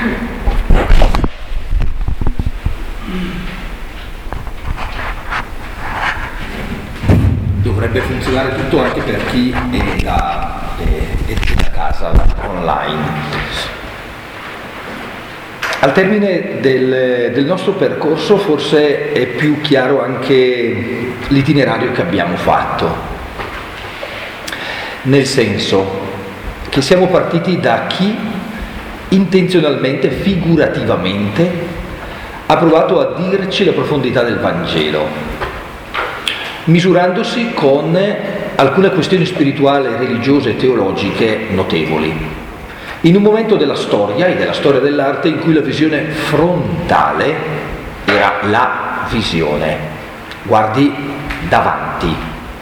Dovrebbe funzionare tutto anche per chi è da casa online. Al termine del nostro percorso forse è più chiaro anche l'itinerario che abbiamo fatto, nel senso che siamo partiti da chi intenzionalmente, figurativamente, ha provato a dirci la profondità del Vangelo, misurandosi con alcune questioni spirituali, religiose e teologiche notevoli. In un momento della storia e della storia dell'arte in cui la visione frontale era la visione, guardi davanti.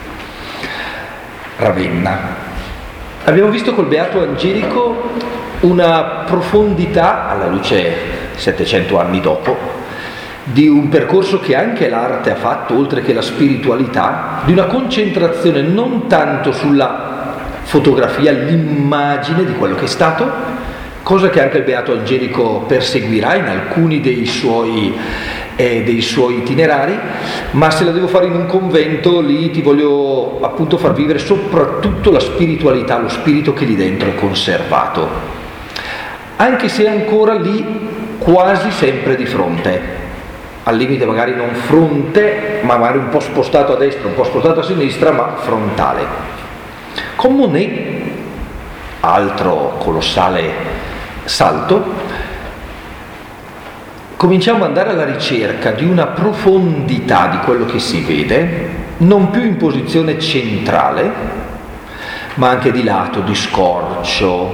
Ravenna. Abbiamo visto col Beato Angelico una profondità, alla luce 700 anni dopo, di un percorso che anche l'arte ha fatto, oltre che la spiritualità, di una concentrazione non tanto sulla fotografia, l'immagine di quello che è stato, cosa che anche il Beato Angelico perseguirà in alcuni dei suoi itinerari, ma se la devo fare in un convento, lì ti voglio appunto far vivere soprattutto la spiritualità, lo spirito che lì dentro è conservato, anche se ancora lì quasi sempre di fronte, al limite magari non fronte, ma magari un po' spostato a destra, un po' spostato a sinistra, ma frontale. Con Monet, altro colossale salto, cominciamo ad andare alla ricerca di una profondità di quello che si vede, non più in posizione centrale, ma anche di lato, di scorcio,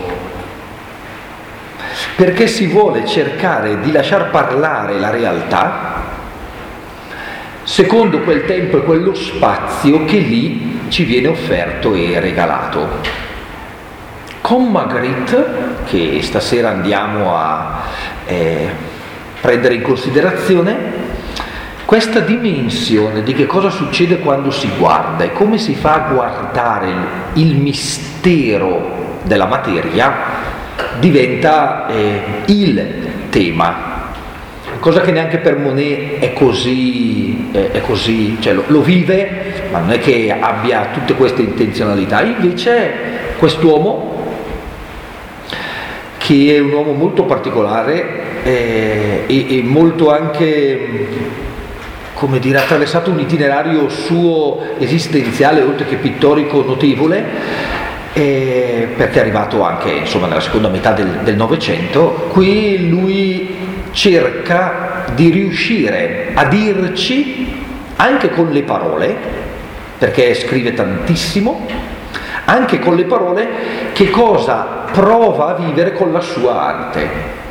perché si vuole cercare di lasciar parlare la realtà secondo quel tempo e quello spazio che lì ci viene offerto e regalato. Con Magritte, che stasera andiamo a prendere in considerazione, questa dimensione di che cosa succede quando si guarda e come si fa a guardare il mistero della materia diventa il tema. Cosa che neanche per Monet è così, cioè lo vive, ma non è che abbia tutte queste intenzionalità. Invece quest'uomo, che è un uomo molto particolare e molto anche, come dire, ha attraversato un itinerario suo esistenziale, oltre che pittorico, notevole, perché è arrivato anche insomma nella seconda metà del Novecento. Qui lui cerca di riuscire a dirci, anche con le parole, perché scrive tantissimo, anche con le parole, che cosa prova a vivere con la sua arte.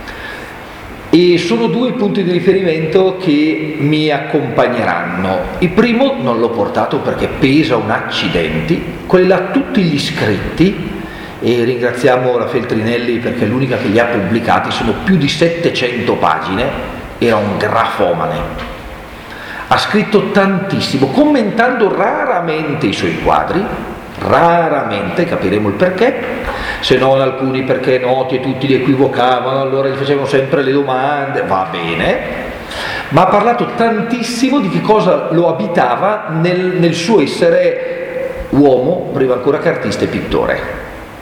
E sono due i punti di riferimento che mi accompagneranno. Il primo non l'ho portato perché pesa un accidenti, quelli là tutti gli scritti, e ringraziamo la Feltrinelli perché è l'unica che li ha pubblicati, sono più di 700 pagine, era un grafomane, ha scritto tantissimo, commentando raramente i suoi quadri, raramente, capiremo il perché, se non alcuni perché noti e tutti li equivocavano, allora gli facevano sempre le domande, va bene, ma ha parlato tantissimo di che cosa lo abitava nel suo essere uomo, prima ancora che artista e pittore.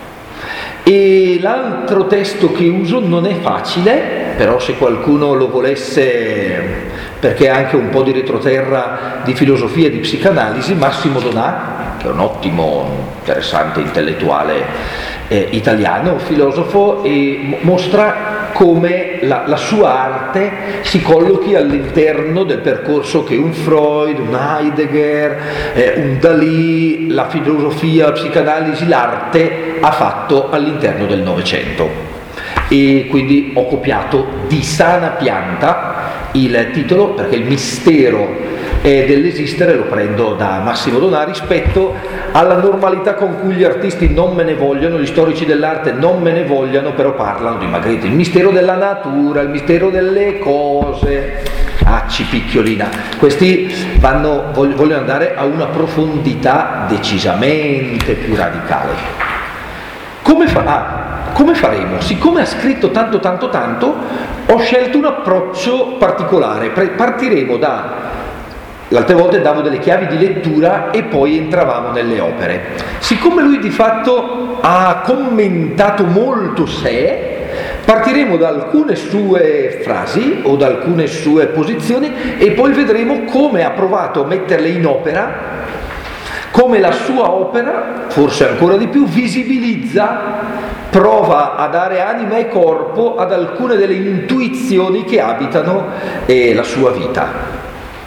E l'altro testo che uso non è facile, però se qualcuno lo volesse, perché ha anche un po' di retroterra di filosofia e di psicanalisi, Massimo Donà, che è un ottimo, interessante intellettuale italiano, filosofo, e mostra come la sua arte si collochi all'interno del percorso che un Freud, un Heidegger, un Dalì, la filosofia, la psicanalisi, l'arte ha fatto all'interno del Novecento. E quindi ho copiato di sana pianta il titolo, perché il mistero dell'esistere lo prendo da Massimo Donà rispetto alla normalità con cui gli artisti non me ne vogliono, gli storici dell'arte non me ne vogliono, però parlano di Magritte, il mistero della natura, il mistero delle cose. Picchiolina, questi vogliono andare a una profondità decisamente più radicale. Come fa? come faremo? Siccome ha scritto tanto, ho scelto un approccio particolare. Partiremo l'altre volte davo delle chiavi di lettura e poi entravamo nelle opere. Siccome lui di fatto ha commentato molto sé, partiremo da alcune sue frasi o da alcune sue posizioni e poi vedremo come ha provato a metterle in opera, come la sua opera, forse ancora di più, visibilizza, prova a dare anima e corpo ad alcune delle intuizioni che abitano la sua vita.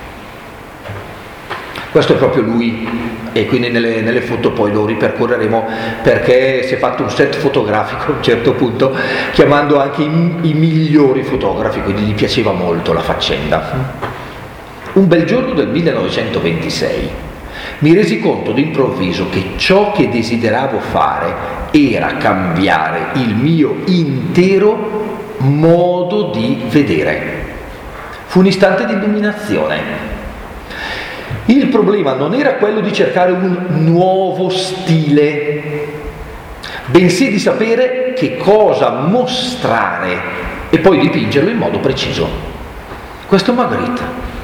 Questo è proprio lui, e quindi nelle foto poi lo ripercorreremo, perché si è fatto un set fotografico a un certo punto, chiamando anche i migliori fotografi, quindi gli piaceva molto la faccenda. Un bel giorno del 1926 mi resi conto d'improvviso che ciò che desideravo fare era cambiare il mio intero modo di vedere. Fu un istante di illuminazione. Il problema non era quello di cercare un nuovo stile, bensì di sapere che cosa mostrare e poi dipingerlo in modo preciso. Questo è Magritte.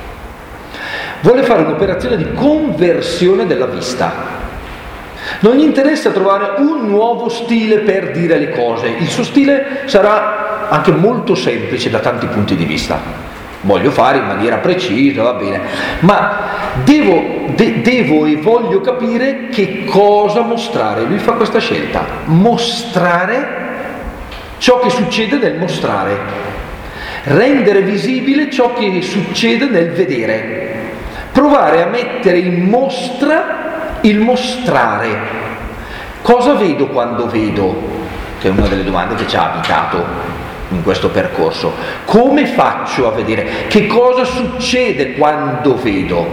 Vuole fare un'operazione di conversione della vista. Non gli interessa trovare un nuovo stile per dire le cose. Il suo stile sarà anche molto semplice da tanti punti di vista. Voglio fare in maniera precisa, va bene, ma devo e voglio capire che cosa mostrare. Lui fa questa scelta: mostrare ciò che succede nel mostrare, rendere visibile ciò che succede nel vedere, provare a mettere in mostra il mostrare. Cosa vedo quando vedo? Che è una delle domande che ci ha abitato in questo percorso. Come faccio a vedere? Che cosa succede quando vedo?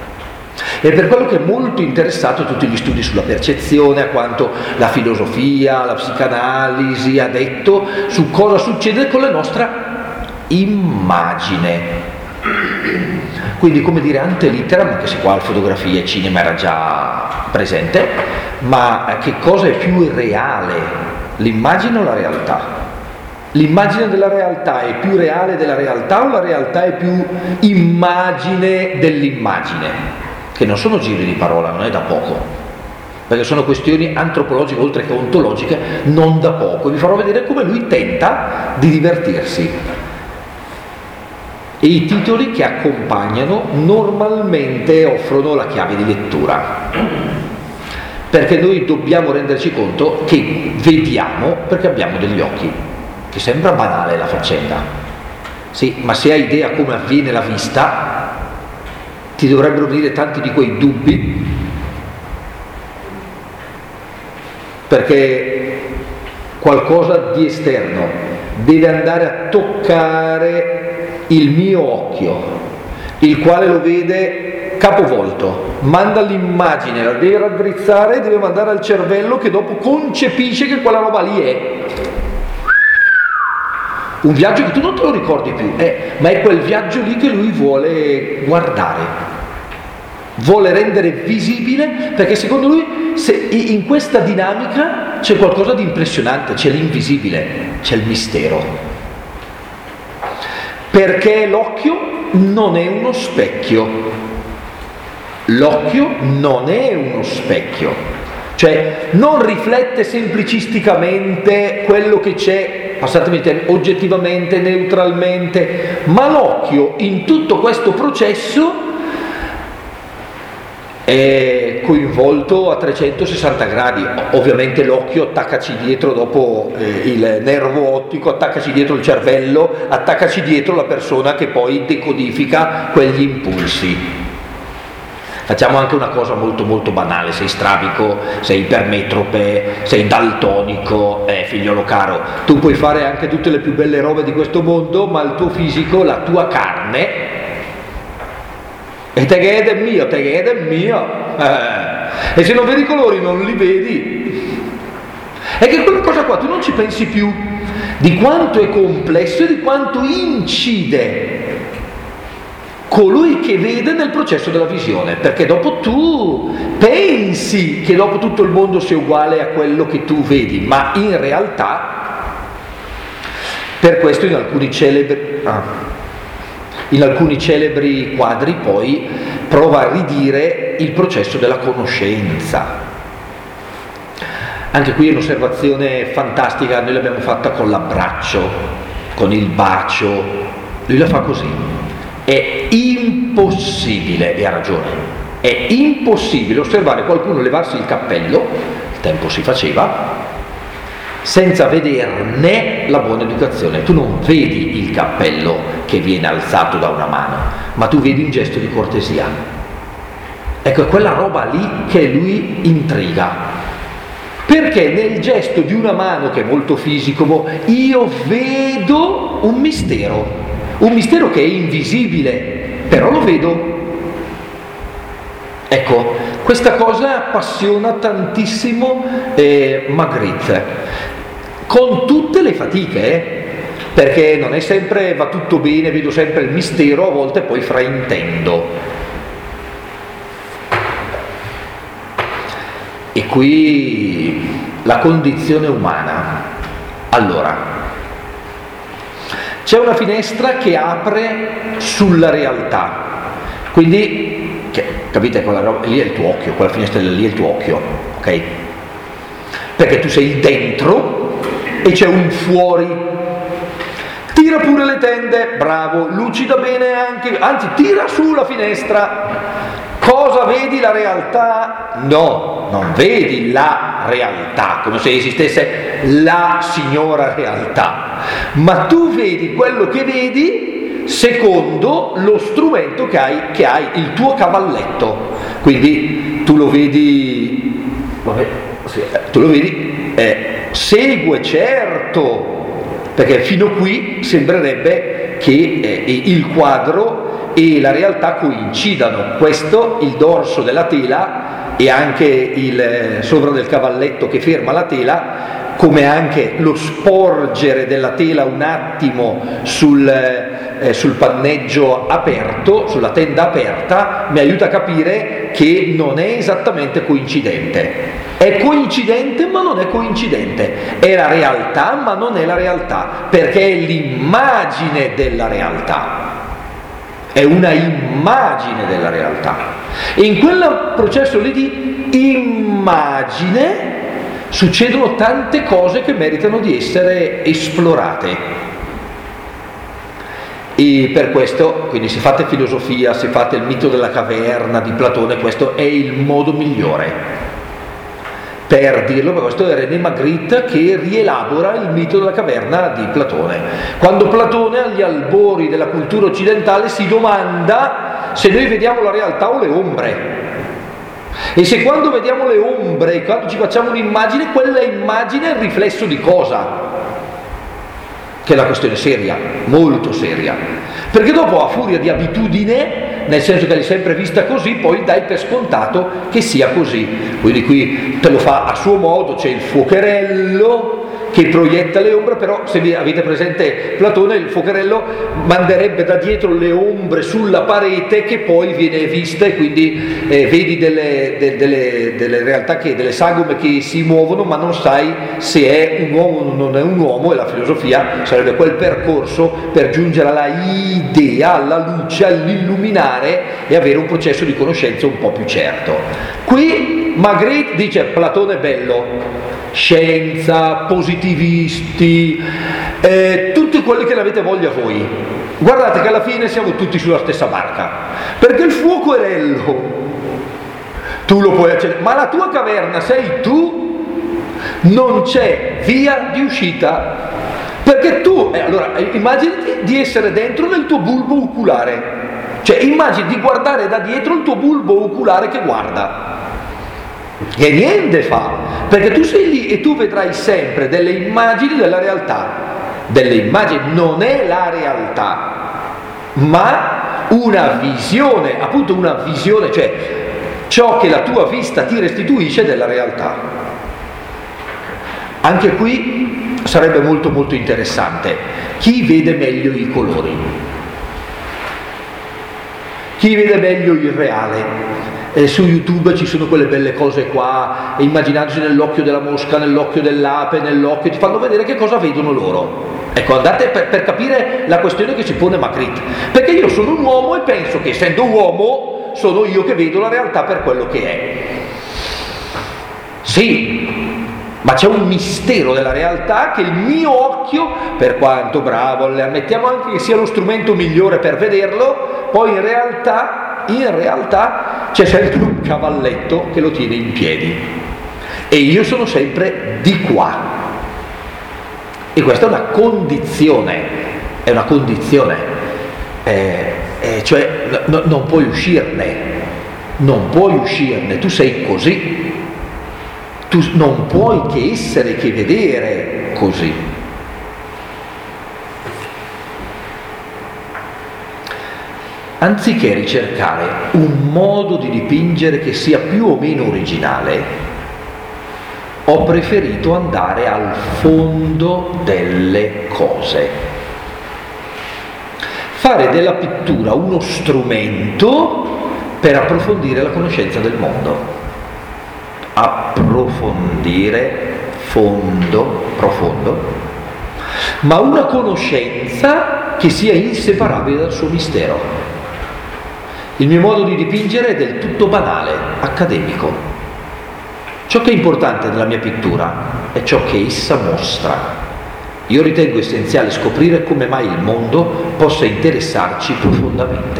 E per quello che è molto interessato a tutti gli studi sulla percezione, a quanto la filosofia, la psicanalisi ha detto su cosa succede con la nostra immagine. Quindi, come dire, ante litteram, anche se qua la fotografia e cinema era già presente, ma che cosa è più reale, l'immagine o la realtà? L'immagine della realtà è più reale della realtà o la realtà è più immagine dell'immagine? Che non sono giri di parola, non è da poco, perché sono questioni antropologiche oltre che ontologiche, non da poco. Vi farò vedere come lui tenta di divertirsi. E i titoli che accompagnano normalmente offrono la chiave di lettura, perché noi dobbiamo renderci conto che vediamo perché abbiamo degli occhi. Che sembra banale la faccenda, sì, ma se hai idea come avviene la vista, ti dovrebbero venire tanti di quei dubbi, perché qualcosa di esterno deve andare a toccare il mio occhio, il quale lo vede capovolto, manda l'immagine, la deve raddrizzare, deve mandare al cervello che dopo concepisce che quella roba lì è un viaggio che tu non te lo ricordi più, ma è quel viaggio lì che lui vuole guardare, vuole rendere visibile, perché secondo lui in questa dinamica c'è qualcosa di impressionante, c'è l'invisibile, c'è il mistero, perché l'occhio non è uno specchio, l'occhio non è uno specchio, cioè non riflette semplicisticamente quello che c'è, passatemi il termine, oggettivamente, neutralmente, ma l'occhio in tutto questo processo è coinvolto a 360 gradi. Ovviamente l'occhio attaccaci dietro dopo il nervo ottico, attaccaci dietro il cervello, attaccaci dietro la persona che poi decodifica quegli impulsi. Facciamo anche una cosa molto molto banale: sei strabico, sei ipermetrope, sei daltonico, figliolo caro, tu puoi fare anche tutte le più belle robe di questo mondo, ma il tuo fisico, la tua carne, e te che è mio, e se non vedi i colori non li vedi. È che quella cosa qua tu non ci pensi più di quanto è complesso e di quanto incide colui che vede nel processo della visione, perché dopo tu pensi che dopo tutto il mondo sia uguale a quello che tu vedi, ma in realtà, per questo in alcuni celebri quadri poi prova a ridire il processo della conoscenza. Anche qui è un'osservazione fantastica, noi l'abbiamo fatta con l'abbraccio, con il bacio, lui la fa così. È impossibile, e ha ragione, è impossibile osservare qualcuno levarsi il cappello, il tempo si faceva, senza vederne la buona educazione. Tu non vedi il cappello che viene alzato da una mano, ma tu vedi un gesto di cortesia. Ecco, è quella roba lì che lui intriga. Perché nel gesto di una mano, che è molto fisico, io vedo un mistero che è invisibile, però lo vedo. Ecco, questa cosa appassiona tantissimo Magritte, con tutte le fatiche, perché non è sempre va tutto bene, vedo sempre il mistero, a volte poi fraintendo. E qui la condizione umana. Allora, c'è una finestra che apre sulla realtà, quindi, capite, quella roba, lì è il tuo occhio, quella finestra lì è il tuo occhio, ok? Perché tu sei dentro e c'è un fuori. Tira pure le tende, bravo, lucida bene anche, anzi tira su la finestra. Cosa vedi? La realtà? No, non vedi la realtà, come se esistesse la signora realtà, ma tu vedi quello che vedi secondo lo strumento che hai, il tuo cavalletto. Quindi tu lo vedi, segue, certo, perché fino qui sembrerebbe che il quadro e la realtà coincidano. Questo, il dorso della tela e anche il sopra del cavalletto che ferma la tela, come anche lo sporgere della tela un attimo sul panneggio aperto, sulla tenda aperta, mi aiuta a capire che non è esattamente coincidente. È coincidente ma non è coincidente, è la realtà ma non è la realtà, perché è l'immagine della realtà. È una immagine della realtà, e in quel processo lì di immagine succedono tante cose che meritano di essere esplorate. E per questo, quindi se fate filosofia, se fate il mito della caverna di Platone, questo è il modo migliore per dirlo, perché questo è René Magritte che rielabora il mito della caverna di Platone. Quando Platone, agli albori della cultura occidentale, si domanda se noi vediamo la realtà o le ombre, e se quando vediamo le ombre, quando ci facciamo un'immagine, quella immagine è il riflesso di cosa? Che è la questione seria, molto seria, perché dopo, a furia di abitudine, nel senso che l'hai sempre vista così, poi dai per scontato che sia così. Quindi qui te lo fa a suo modo, c'è il fuocherello che proietta le ombre, però se vi avete presente Platone, il fuocherello manderebbe da dietro le ombre sulla parete che poi viene vista, e quindi vedi delle realtà, delle sagome che si muovono, ma non sai se è un uomo o non è un uomo, e la filosofia sarebbe quel percorso per giungere alla idea, alla luce, all'illuminare e avere un processo di conoscenza un po' più certo. Qui Magritte dice: Platone è bello, scienza, positivisti, tutti quelli che ne avete voglia voi, guardate che alla fine siamo tutti sulla stessa barca, perché il fuocherello tu lo puoi accendere, ma la tua caverna sei tu, non c'è via di uscita, perché tu, allora immaginati di essere dentro nel tuo bulbo oculare, cioè immagini di guardare da dietro il tuo bulbo oculare che guarda, e niente fa, perché tu sei lì e tu vedrai sempre delle immagini della realtà, delle immagini, non è la realtà, ma una visione, appunto una visione, cioè ciò che la tua vista ti restituisce della realtà. Anche qui sarebbe molto molto interessante chi vede meglio i colori. chi vede meglio il reale. Su YouTube ci sono quelle belle cose qua, immaginarsi nell'occhio della mosca, nell'occhio dell'ape, nell'occhio, ti fanno vedere che cosa vedono loro. Ecco, andate per capire la questione che si pone Magritte, perché io sono un uomo e penso che essendo uomo sono io che vedo la realtà per quello che è. Sì, ma c'è un mistero della realtà che il mio occhio, per quanto bravo, ammettiamo anche che sia lo strumento migliore per vederlo, poi in realtà c'è sempre un cavalletto che lo tiene in piedi e io sono sempre di qua, e questa è una condizione, cioè non puoi uscirne, tu sei così, tu non puoi che essere, che vedere così. Anziché ricercare un modo di dipingere che sia più o meno originale, ho preferito andare al fondo delle cose. Fare della pittura uno strumento per approfondire la conoscenza del mondo. Approfondire, profondo, ma una conoscenza che sia inseparabile dal suo mistero. Il mio modo di dipingere è del tutto banale, accademico. Ciò che è importante nella mia pittura è ciò che essa mostra. Io ritengo essenziale scoprire come mai il mondo possa interessarci profondamente.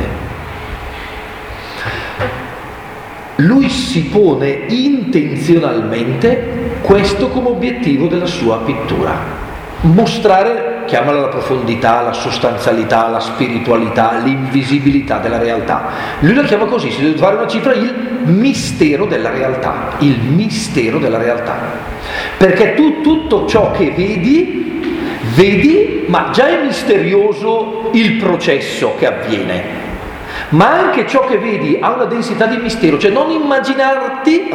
Lui si pone intenzionalmente questo come obiettivo della sua pittura. Mostrare, chiamala la profondità, la sostanzialità, la spiritualità, l'invisibilità della realtà. Lui la chiama così, si deve fare una cifra, il mistero della realtà, il mistero della realtà. Perché tu tutto ciò che vedi, ma già è misterioso il processo che avviene. Ma anche ciò che vedi ha una densità di mistero, cioè non immaginarti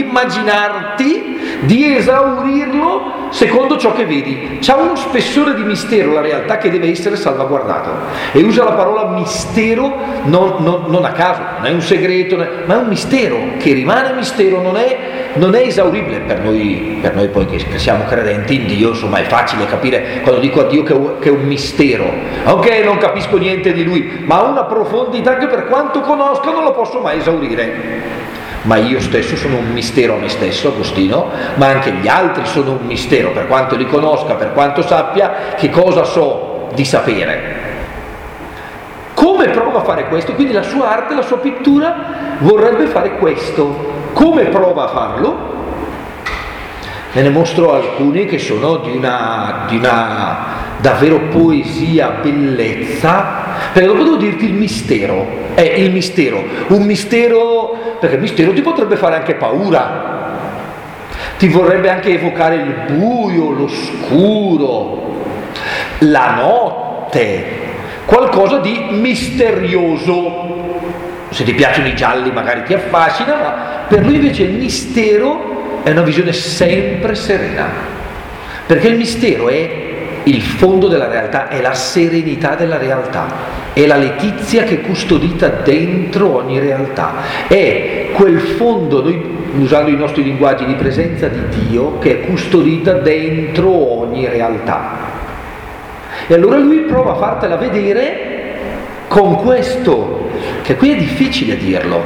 di esaurirlo secondo ciò che vedi. C'ha uno spessore di mistero la realtà che deve essere salvaguardato, e usa la parola mistero non a caso, non è un segreto, ma è un mistero che rimane mistero, non è esauribile. Per noi poi che siamo credenti in Dio, insomma, è facile capire quando dico a Dio che è un mistero. Ok, non capisco niente di Lui, ma ha una profondità che per quanto conosco non lo posso mai esaurire. Ma io stesso sono un mistero a me stesso, Agostino, ma anche gli altri sono un mistero, per quanto li conosca, per quanto sappia che cosa so di sapere. Come prova a fare questo? Quindi la sua arte, la sua pittura vorrebbe fare questo. Come prova a farlo? Ve ne mostro alcuni che sono di una davvero poesia, bellezza, perché dopo devo dirti il mistero, un mistero, perché il mistero ti potrebbe fare anche paura, ti vorrebbe anche evocare il buio, l'oscuro, la notte, qualcosa di misterioso. Se ti piacciono i gialli magari ti affascina, ma per lui invece il mistero è una visione sempre serena, perché il mistero è il fondo della realtà, è la serenità della realtà, è la letizia che è custodita dentro ogni realtà, è quel fondo, noi usando i nostri linguaggi, di presenza di Dio che è custodita dentro ogni realtà. E allora lui prova a fartela vedere con questo, che qui è difficile dirlo,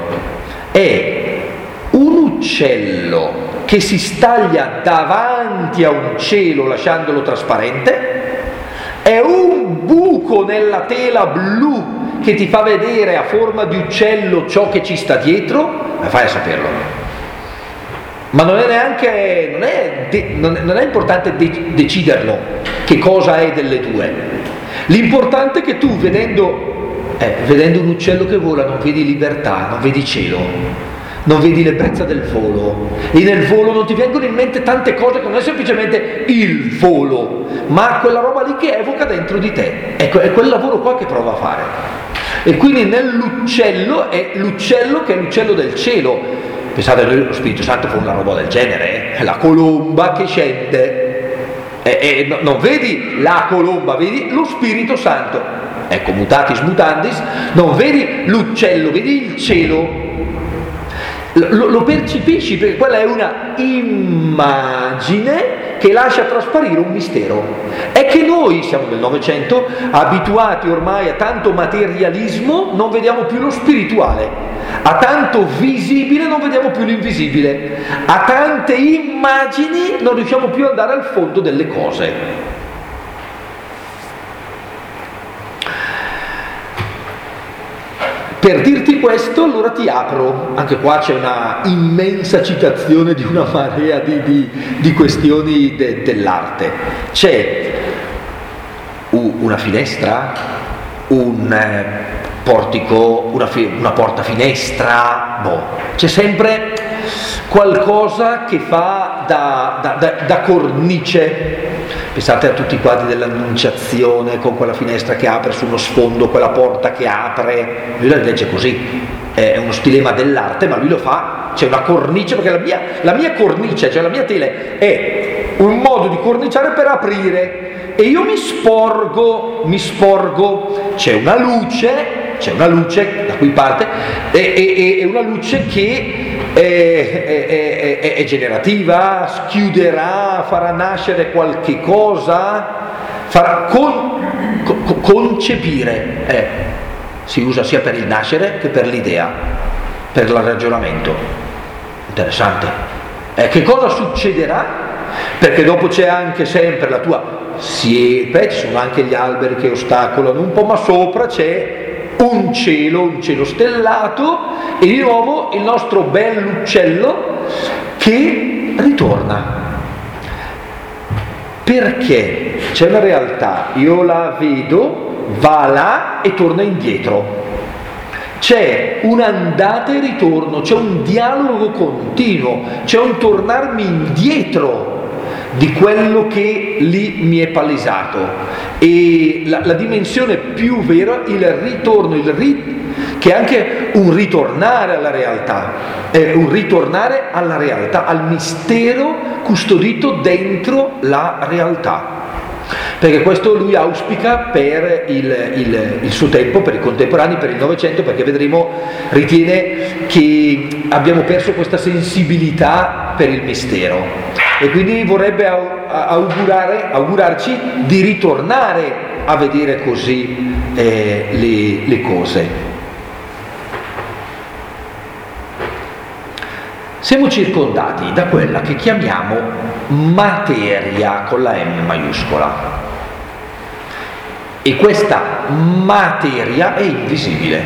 è un uccello che si staglia davanti a un cielo lasciandolo trasparente, è un buco nella tela blu che ti fa vedere a forma di uccello ciò che ci sta dietro, ma fai a saperlo. Ma non è neanche, non è importante deciderlo che cosa è delle due. L'importante è che tu vedendo un uccello che vola non vedi libertà, non vedi cielo, non vedi l'ebbrezza del volo, e nel volo non ti vengono in mente tante cose che non è semplicemente il volo, ma quella roba lì che evoca dentro di te. Ecco, è quel lavoro qua che prova a fare. E quindi nell'uccello è l'uccello che è l'uccello del cielo. Pensate, lo Spirito Santo fa una roba del genere, la colomba che scende, non vedi la colomba, vedi lo Spirito Santo. Ecco, mutatis mutandis, non vedi l'uccello, vedi il cielo, lo percepisci perché quella è una immagine che lascia trasparire un mistero. È che noi siamo nel Novecento, abituati ormai a tanto materialismo, non vediamo più lo spirituale, a tanto visibile non vediamo più l'invisibile, a tante immagini non riusciamo più ad andare al fondo delle cose. Per dirti questo, allora ti apro, anche qua c'è una immensa citazione di una marea di questioni dell'arte. C'è una finestra, un portico, una porta finestra, c'è sempre qualcosa che fa da cornice. Pensate a tutti i quadri dell'Annunciazione con quella finestra che apre su uno sfondo, quella porta che apre, lui la legge così, è uno stilema dell'arte, ma lui lo fa, c'è una cornice, perché la mia cornice, cioè la mia tele è un modo di corniciare per aprire, e io mi sporgo, c'è una luce da cui parte, è una luce che è generativa, schiuderà, farà nascere qualche cosa, farà concepire, si usa sia per il nascere che per l'idea, per il ragionamento. Interessante. Che cosa succederà? Perché dopo c'è anche sempre la tua siepe, ci sono anche gli alberi che ostacolano un po', ma sopra c'è un cielo stellato, e di nuovo il nostro bell'uccello che ritorna. Perché c'è una realtà, io la vedo, va là e torna indietro. C'è un andata e ritorno, c'è un dialogo continuo, c'è un tornarmi indietro di quello che lì mi è palesato, e la dimensione più vera, il ritorno, che è anche un ritornare alla realtà, al mistero custodito dentro la realtà. Perché questo lui auspica per il suo tempo, per i contemporanei, per il Novecento, perché ritiene che abbiamo perso questa sensibilità per il mistero, e quindi vorrebbe augurarci di ritornare a vedere così le cose. Siamo circondati da quella che chiamiamo materia con la M maiuscola, e questa materia è invisibile.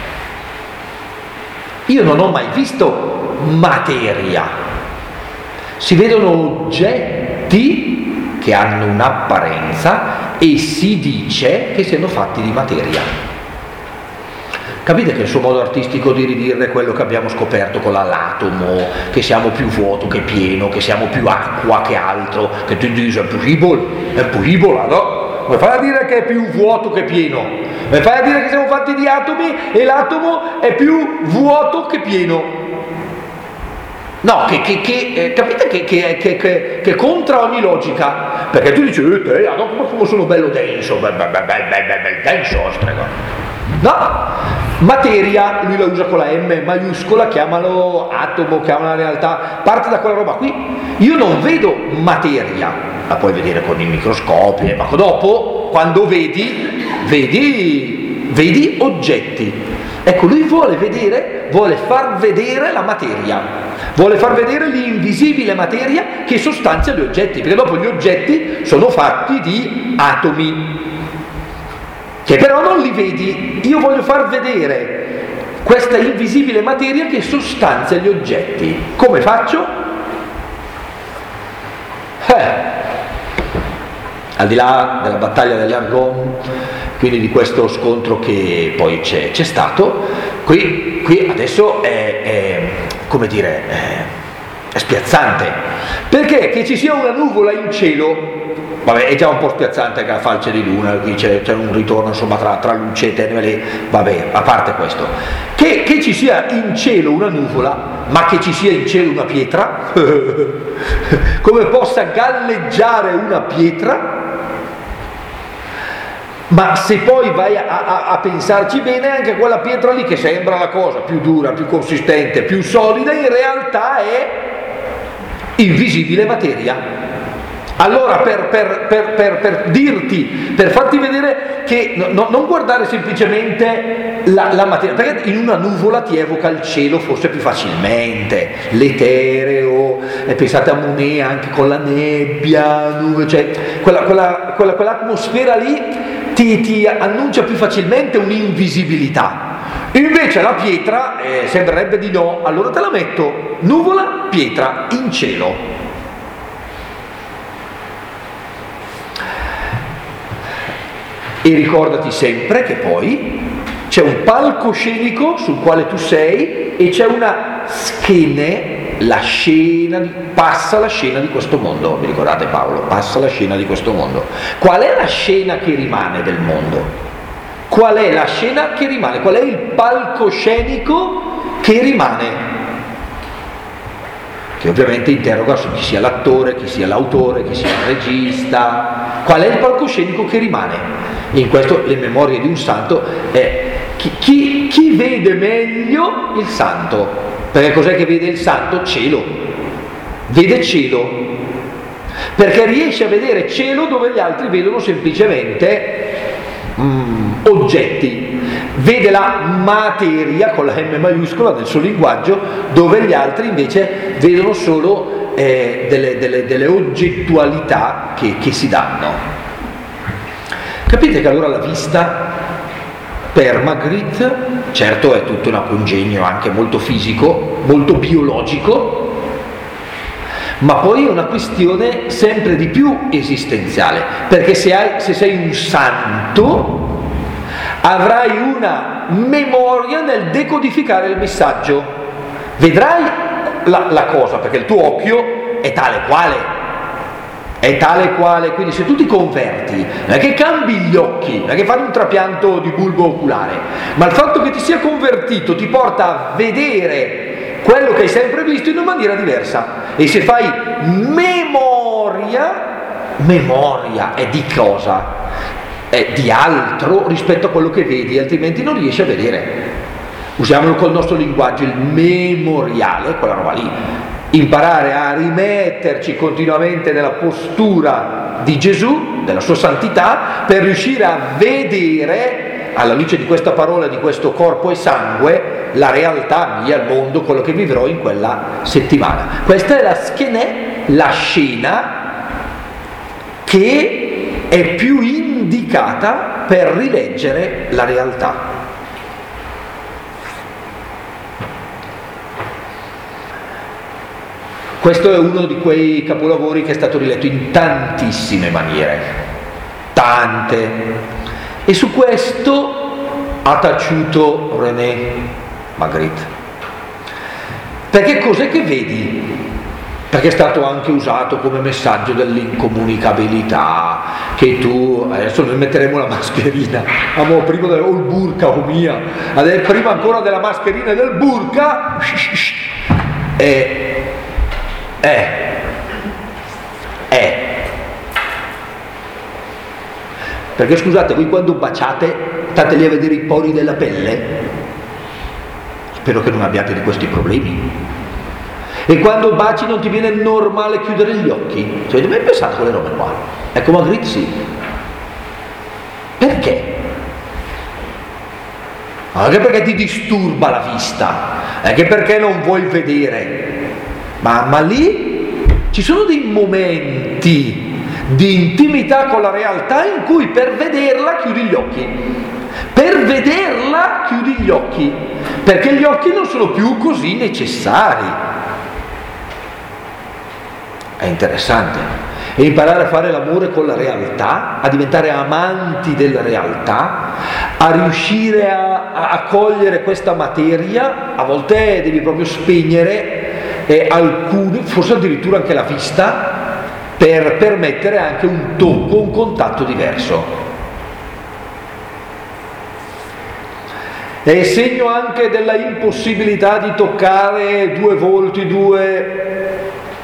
Io non ho mai visto materia. Si vedono oggetti che hanno un'apparenza e si dice che siano fatti di materia. Capite che il suo modo artistico di ridire quello che abbiamo scoperto con l'atomo, che siamo più vuoto che pieno, che siamo più acqua che altro, che tu dici è impossibile, no? Come fai a dire che è più vuoto che pieno? Come fai a dire che siamo fatti di atomi e l'atomo è più vuoto che pieno? No, capite che contra ogni logica, perché tu dici come sono bello denso, denso, no, materia, lui la usa con la M maiuscola, chiamalo atomo, chiamala realtà, parte da quella roba qui. Io non vedo materia, la puoi vedere con i microscopi, ma dopo, quando vedi oggetti. Ecco, lui vuole far vedere la materia, vuole far vedere l'invisibile materia che sostanzia gli oggetti, perché dopo gli oggetti sono fatti di atomi, che però non li vedi. Io voglio far vedere questa invisibile materia che sostanzia gli oggetti. Come faccio? Al di là della battaglia dell'Argonne, quindi di questo scontro che poi c'è stato, qui adesso è spiazzante, perché che ci sia una nuvola in cielo, vabbè, è già un po' spiazzante che la falce di luna, qui c'è un ritorno insomma tra luce e tenebre, vabbè, a parte questo, che ci sia in cielo una nuvola, ma che ci sia in cielo una pietra, come possa galleggiare una pietra, Ma se poi vai a pensarci bene, anche quella pietra lì che sembra la cosa più dura, più consistente, più solida, in realtà è invisibile materia. Allora per dirti, per farti vedere che non guardare semplicemente la materia, perché in una nuvola ti evoca il cielo forse più facilmente, l'etereo, pensate a Monet anche con la nebbia, cioè quell'atmosfera lì ti annuncia più facilmente un'invisibilità. Invece la pietra sembrerebbe di no, allora te la metto, nuvola, pietra, in cielo. E ricordati sempre che poi c'è un palcoscenico sul quale tu sei e c'è una schene, passa la scena di questo mondo. Vi ricordate Paolo? Passa la scena di questo mondo. Qual è la scena che rimane del mondo? Qual è la scena che rimane? Qual è il palcoscenico che rimane? Che ovviamente interroga su chi sia l'attore, chi sia l'autore, chi sia il regista. Qual è il palcoscenico che rimane? In questo le memorie di un santo è chi vede meglio il santo, perché cos'è che vede il santo? Cielo, vede cielo, perché riesce a vedere cielo dove gli altri vedono semplicemente oggetti, vede la materia con la M maiuscola nel suo linguaggio, dove gli altri invece vedono solo delle oggettualità che si danno. Capite che allora la vista per Magritte, certo è tutto un congegno anche molto fisico, molto biologico, ma poi è una questione sempre di più esistenziale, perché se sei un santo avrai una memoria nel decodificare il messaggio, vedrai la cosa, perché il tuo occhio è tale quale, quindi se tu ti converti non è che cambi gli occhi, non è che fai un trapianto di bulbo oculare, ma il fatto che ti sia convertito ti porta a vedere quello che hai sempre visto in una maniera diversa. E se fai memoria è di cosa? È di altro rispetto a quello che vedi, altrimenti non riesci a vedere. Usiamolo col nostro linguaggio, il memoriale, quella roba lì. Imparare a rimetterci continuamente nella postura di Gesù, della sua santità, per riuscire a vedere, alla luce di questa parola, di questo corpo e sangue, la realtà mia, il mondo, quello che vivrò in quella settimana. Questa è la la scena che è più indicata per rileggere la realtà. Questo è uno di quei capolavori che è stato riletto in tantissime maniere, tante, e su questo ha taciuto René Magritte. Perché cos'è che vedi? Perché è stato anche usato come messaggio dell'incomunicabilità, che tu, adesso noi metteremo la mascherina, prima il burka mia, prima ancora della mascherina e del burka, perché scusate, voi quando baciate state lì a vedere i pori della pelle? Spero che non abbiate di questi problemi. E quando baci non ti viene normale chiudere gli occhi? Cioè, avete mai pensato a quelle robe qua? Ecco, Magritte sì. Perché? Anche perché ti disturba la vista, anche perché non vuoi vedere. Ma lì ci sono dei momenti di intimità con la realtà in cui per vederla chiudi gli occhi. Per vederla chiudi gli occhi, perché gli occhi non sono più così necessari. È interessante. E imparare a fare l'amore con la realtà, a diventare amanti della realtà, a riuscire a cogliere questa materia. A volte devi proprio spegnere alcuni, forse addirittura anche la vista, per permettere anche un tocco, un contatto diverso. È segno anche della impossibilità di toccare due volti,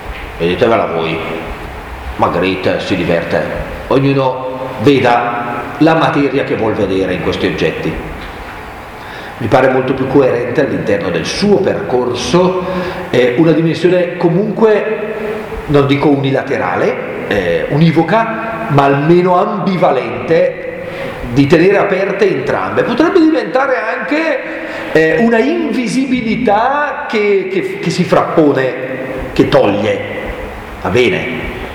vedetevela voi. Magritte si diverte, ognuno veda la materia che vuol vedere in questi oggetti. Mi pare molto più coerente all'interno del suo percorso una dimensione comunque, non dico unilaterale, univoca, ma almeno ambivalente, di tenere aperte entrambe. Potrebbe diventare anche una invisibilità che si frappone, che toglie, va bene,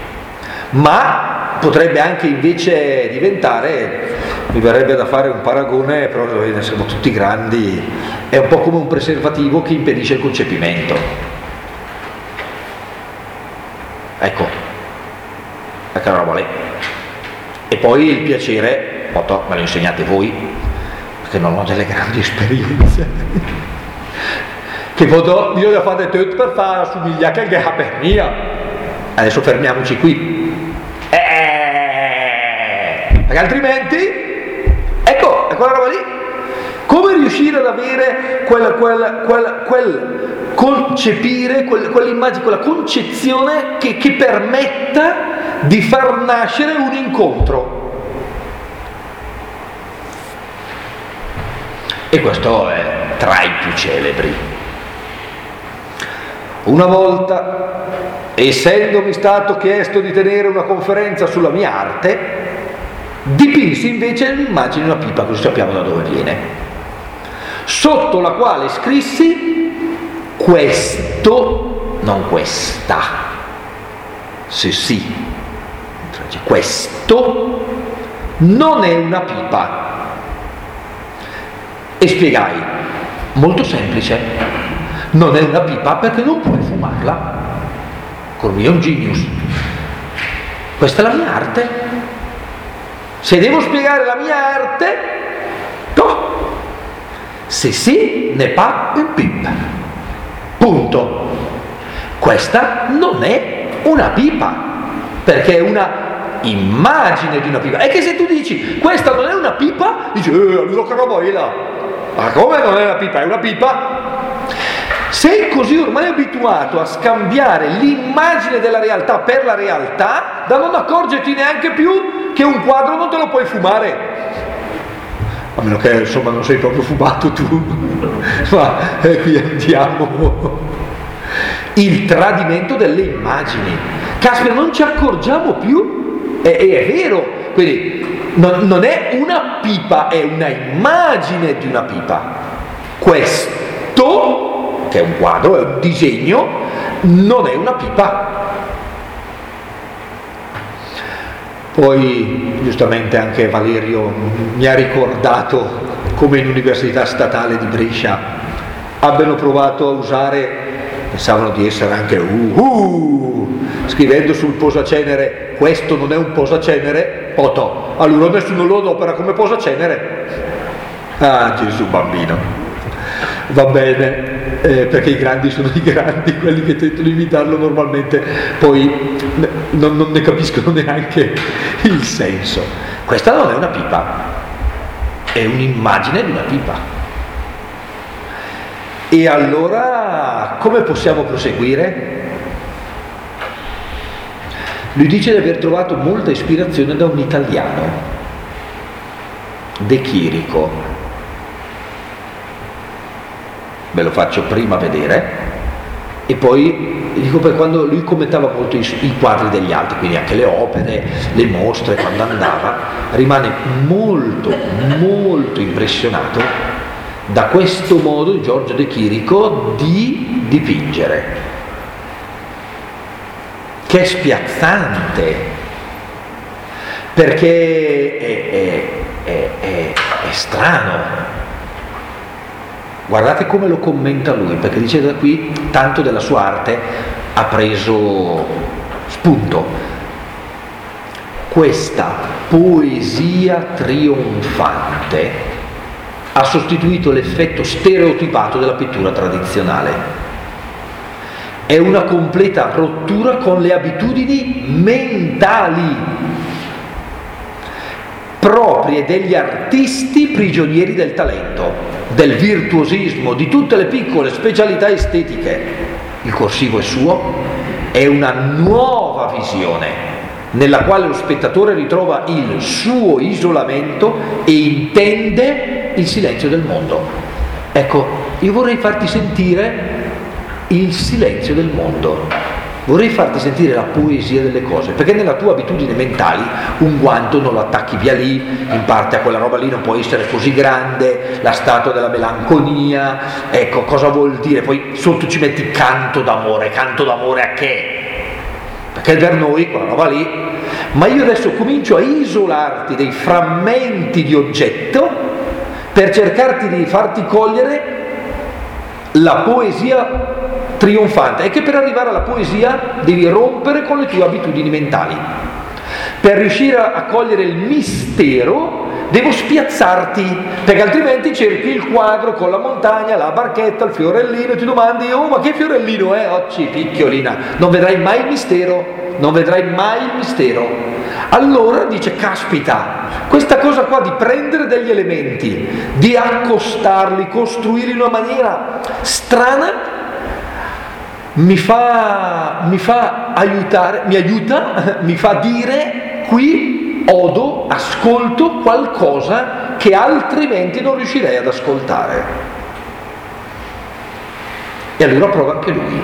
ma potrebbe anche invece diventare, mi verrebbe da fare un paragone, però noi siamo tutti grandi, è un po' come un preservativo che impedisce il concepimento. Ecco, quella roba lì. E poi il piacere, me lo insegnate voi, perché non ho delle grandi esperienze, che bisogna fare tutto per far assomigliare che è per mia. Adesso fermiamoci qui, perché altrimenti, ecco, è quella roba lì. Come riuscire ad avere quel concepire, quell'immagine, quella concezione che permetta di far nascere un incontro? E questo è tra i più celebri. Una volta, essendomi stato chiesto di tenere una conferenza sulla mia arte, dipinsi invece l'immagine di una pipa, così sappiamo da dove viene, sotto la quale scrissi: questo, non questa, sì, questo non è una pipa. E spiegai, molto semplice, non è una pipa perché non puoi fumarla. Cormia è un genius. Questa è la mia arte. Se devo spiegare la mia arte, no. Se sì, ne pas une pipe. Punto. Questa non è una pipa, perché è una immagine di una pipa. E che se tu dici, questa non è una pipa, dici, allora che roba è là? Ma come non è una pipa? È una pipa? Sei così ormai abituato a scambiare l'immagine della realtà per la realtà da non accorgerti neanche più che un quadro non te lo puoi fumare, a meno che insomma non sei proprio fumato tu. Ma qui andiamo, il tradimento delle immagini. Caspita, non ci accorgiamo più, è vero. Quindi non è una pipa, è una immagine di una pipa. Questo, che è un quadro, è un disegno, non è una pipa. Poi giustamente anche Valerio mi ha ricordato come in Università Statale di Brescia abbiano provato a usare, pensavano di essere anche scrivendo sul posacenere: questo non è un posacenere, poto, allora nessuno lo adopera come posacenere. Ah, Gesù bambino, va bene, perché i grandi sono i grandi, quelli che tentano di imitarlo normalmente poi non ne capiscono neanche il senso. Questa non è una pipa, è un'immagine di una pipa. E allora come possiamo proseguire? Lui dice di aver trovato molta ispirazione da un italiano, De Chirico. Ve lo faccio prima vedere e poi dico, per quando lui commentava molto i quadri degli altri, quindi anche le opere, le mostre, quando andava, rimane molto molto impressionato da questo modo di Giorgio De Chirico di dipingere, che è spiazzante, perché è strano. Guardate come lo commenta lui, perché dice da qui tanto della sua arte ha preso spunto. Questa poesia trionfante ha sostituito l'effetto stereotipato della pittura tradizionale. È una completa rottura con le abitudini mentali proprie degli artisti prigionieri del talento, del virtuosismo, di tutte le piccole specialità estetiche. Il corsivo è suo, è una nuova visione nella quale lo spettatore ritrova il suo isolamento e intende il silenzio del mondo. Ecco, io vorrei farti sentire il silenzio del mondo, vorrei farti sentire la poesia delle cose, perché nella tua abitudine mentale un guanto non lo attacchi via lì, in parte a quella roba lì non può essere così grande, la statua della melanconia, ecco, cosa vuol dire? Poi sotto ci metti canto d'amore a che? Perché per noi quella roba lì, ma io adesso comincio a isolarti dei frammenti di oggetto per cercarti di farti cogliere la poesia trionfante. È che per arrivare alla poesia devi rompere con le tue abitudini mentali. Per riuscire a cogliere il mistero devo spiazzarti, perché altrimenti cerchi il quadro con la montagna, la barchetta, il fiorellino e ti domandi: oh, ma che fiorellino è? Occi, picchiolina, non vedrai mai il mistero, non vedrai mai il mistero. Allora dice: caspita, questa cosa qua di prendere degli elementi, di accostarli, costruirli in una maniera strana, mi fa aiutare, mi fa dire: qui odo, ascolto qualcosa che altrimenti non riuscirei ad ascoltare. E allora prova anche lui.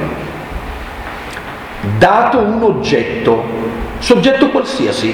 Dato un oggetto, soggetto qualsiasi,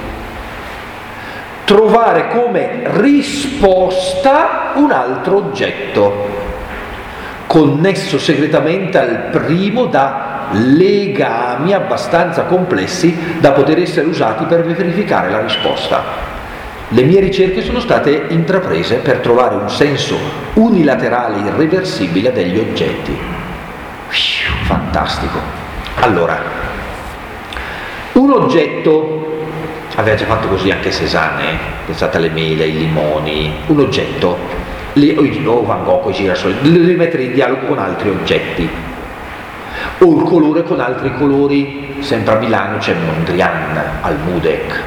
trovare come risposta un altro oggetto, connesso segretamente al primo da legami abbastanza complessi da poter essere usati per verificare la risposta. Le mie ricerche sono state intraprese per trovare un senso unilaterale irreversibile degli oggetti. Fantastico. Allora, un oggetto, aveva già fatto così anche Cézanne, pensate alle mele, ai limoni, un oggetto, o Van Gogh, i girasoli, li devi mettere in dialogo con altri oggetti, o il colore con altri colori. Sempre a Milano c'è Mondrian al Mudec,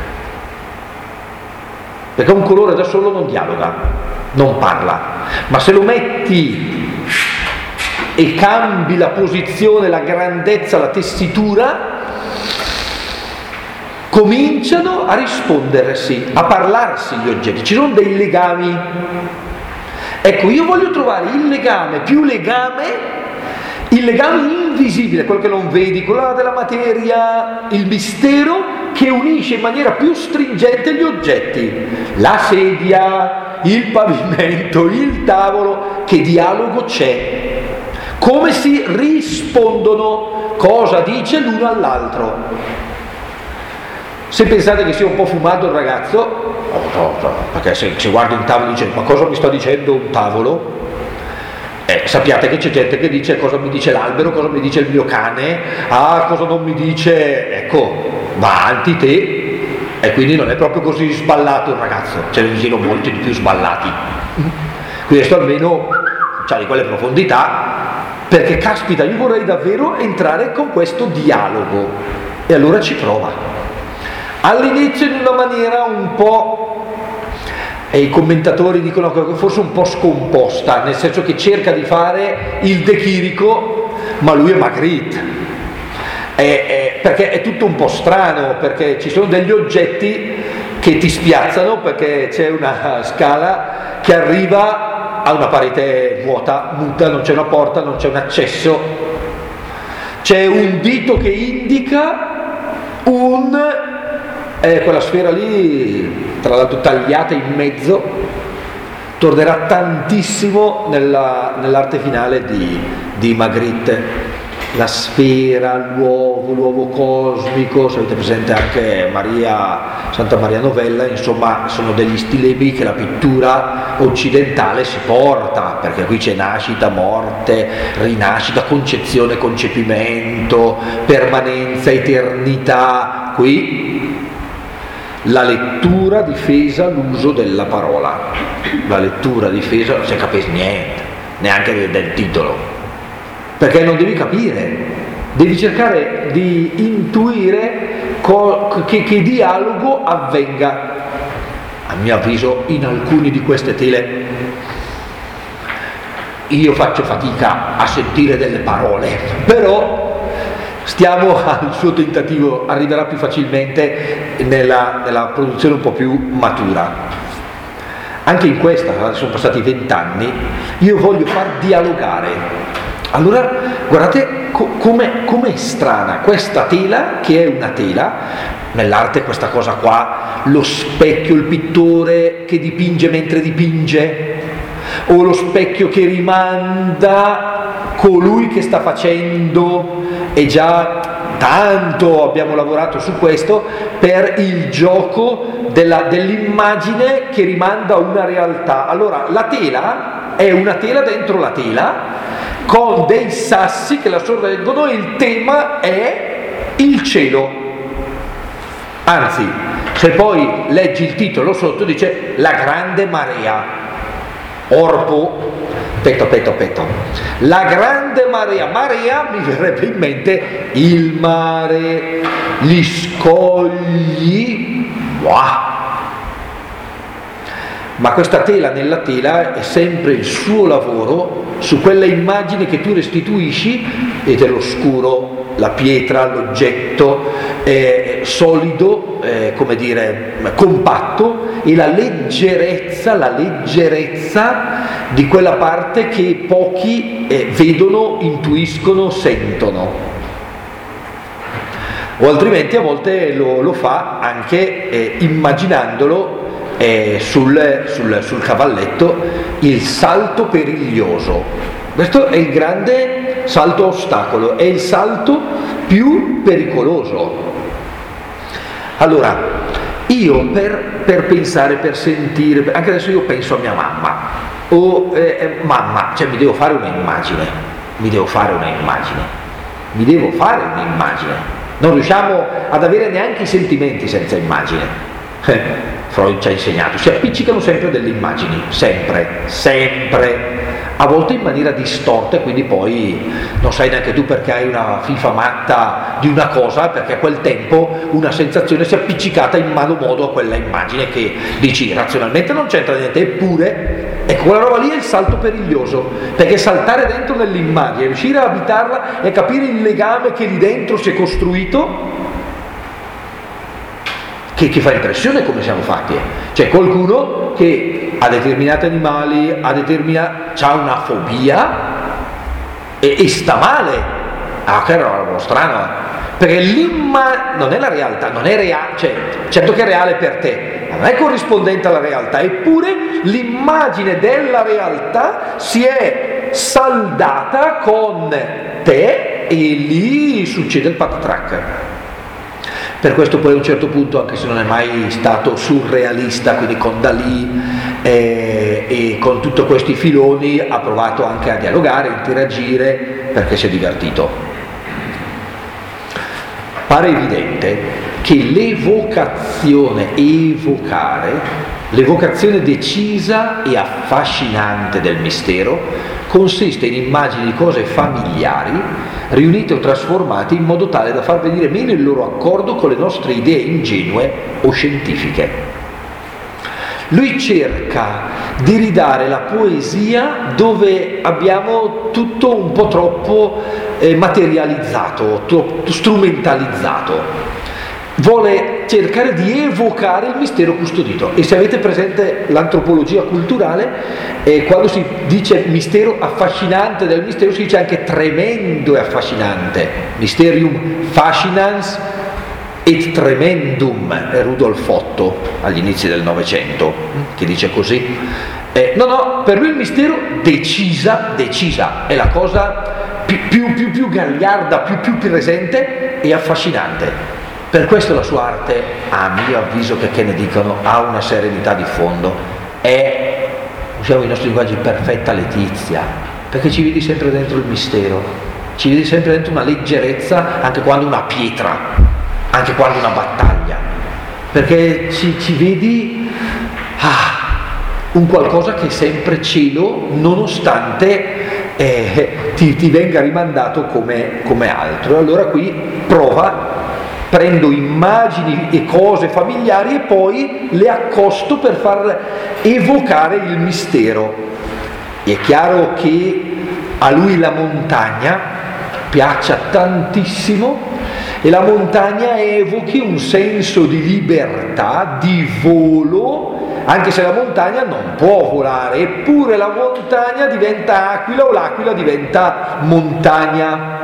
perché un colore da solo non dialoga, non parla, ma se lo metti e cambi la posizione, la grandezza, la tessitura, cominciano a rispondersi, a parlarsi gli oggetti, ci sono dei legami. Ecco, io voglio trovare il legame più legame, il legame invisibile, quello che non vedi, quello della materia, il mistero che unisce in maniera più stringente gli oggetti, la sedia, il pavimento, il tavolo. Che dialogo c'è? Come si rispondono? Cosa dice l'uno all'altro? Se pensate che sia un po' fumato il ragazzo, perché se guardi un tavolo e dice: ma cosa mi sta dicendo un tavolo? Sappiate che c'è gente che dice: cosa mi dice l'albero, cosa mi dice il mio cane, cosa non mi dice, ecco, va avanti te. E quindi non è proprio così sballato il ragazzo, ce ne sono molti di più sballati. Questo almeno ha di quelle profondità, perché caspita, io vorrei davvero entrare con questo dialogo. E allora ci prova. All'inizio in una maniera un po', e i commentatori dicono che forse un po' scomposta, nel senso che cerca di fare il De Chirico, ma lui è Magritte, perché è tutto un po' strano, perché ci sono degli oggetti che ti spiazzano, perché c'è una scala che arriva a una parete vuota, muta, non c'è una porta, non c'è un accesso, c'è un dito che indica quella sfera lì, tra l'altro tagliata in mezzo, tornerà tantissimo nell'arte finale di Magritte. La sfera, l'uovo cosmico, se avete presente anche Santa Maria Novella, insomma sono degli stilemi che la pittura occidentale si porta, perché qui c'è nascita, morte, rinascita, concezione, concepimento, permanenza, eternità. Qui la lettura difesa l'uso della parola, la lettura difesa non si capisce niente, neanche del titolo, perché non devi capire, devi cercare di intuire che dialogo avvenga. A mio avviso in alcune di queste tele io faccio fatica a sentire delle parole, però stiamo al suo tentativo, arriverà più facilmente nella produzione un po' più matura. Anche in questa, sono passati 20 anni, io voglio far dialogare. Allora, guardate com'è strana questa tela, che è una tela, nell'arte questa cosa qua, lo specchio, il pittore che dipinge mentre dipinge, o lo specchio che rimanda colui che sta facendo, e già tanto abbiamo lavorato su questo per il gioco dell'immagine che rimanda a una realtà. Allora la tela è una tela dentro la tela con dei sassi che la sorreggono, e il tema è il cielo. Anzi, se poi leggi il titolo sotto dice la grande marea. Orpo, petto. La grande marea mi verrebbe in mente il mare, gli scogli, wow. Ma questa tela nella tela è sempre il suo lavoro su quella immagine che tu restituisci, ed è l'oscuro, la pietra, l'oggetto solido, come dire, compatto, e la leggerezza di quella parte che pochi vedono, intuiscono, sentono. O altrimenti a volte lo fa anche immaginandolo sul cavalletto, il salto periglioso. Questo è il grande salto ostacolo, è il salto più pericoloso. Allora, io per pensare, per sentire, anche adesso io penso a mia mamma, o mamma, cioè mi devo fare un'immagine, non riusciamo ad avere neanche i sentimenti senza immagine. Freud ci ha insegnato, si appiccicano sempre delle immagini, sempre, a volte in maniera distorta, e quindi poi non sai neanche tu perché hai una fifa matta di una cosa, perché a quel tempo una sensazione si è appiccicata in malo modo a quella immagine che dici razionalmente non c'entra niente, eppure ecco, quella roba lì è il salto periglioso, perché saltare dentro nell'immagine, riuscire a abitarla e capire il legame che lì dentro si è costruito, che fa impressione come siamo fatti. C'è qualcuno che ha determinati animali, c'ha una fobia e sta male. Che roba strana, perché non è la realtà, non è reale, cioè certo che è reale per te, ma non è corrispondente alla realtà, eppure l'immagine della realtà si è saldata con te, e lì succede il patatrac. Per questo poi a un certo punto, anche se non è mai stato surrealista, quindi con Dalì e con tutti questi filoni, ha provato anche a dialogare, a interagire, perché si è divertito. Pare evidente che l'evocazione decisa e affascinante del mistero consiste in immagini di cose familiari riunite o trasformate in modo tale da far venire meno il loro accordo con le nostre idee ingenue o scientifiche. Lui cerca di ridare la poesia dove abbiamo tutto un po' troppo materializzato, troppo strumentalizzato. Vuole cercare di evocare il mistero custodito, e se avete presente l'antropologia culturale, quando si dice mistero affascinante del mistero si dice anche tremendo e affascinante, mysterium fascinans et tremendum, è Rudolf Otto agli inizi del Novecento che dice così. Per lui il mistero decisa è la cosa più gagliarda, più presente e affascinante. Per questo la sua arte, a mio avviso, che ne dicano, ha una serenità di fondo, è, usiamo i nostri linguaggi, perfetta letizia, perché ci vedi sempre dentro il mistero, ci vedi sempre dentro una leggerezza, anche quando una pietra, anche quando una battaglia, perché ci vedi un qualcosa che è sempre cielo, nonostante ti venga rimandato come altro. Allora qui prendo immagini e cose familiari e poi le accosto per far evocare il mistero. E è chiaro che a lui la montagna piaccia tantissimo e la montagna evochi un senso di libertà, di volo, anche se la montagna non può volare, eppure la montagna diventa aquila o l'aquila diventa montagna.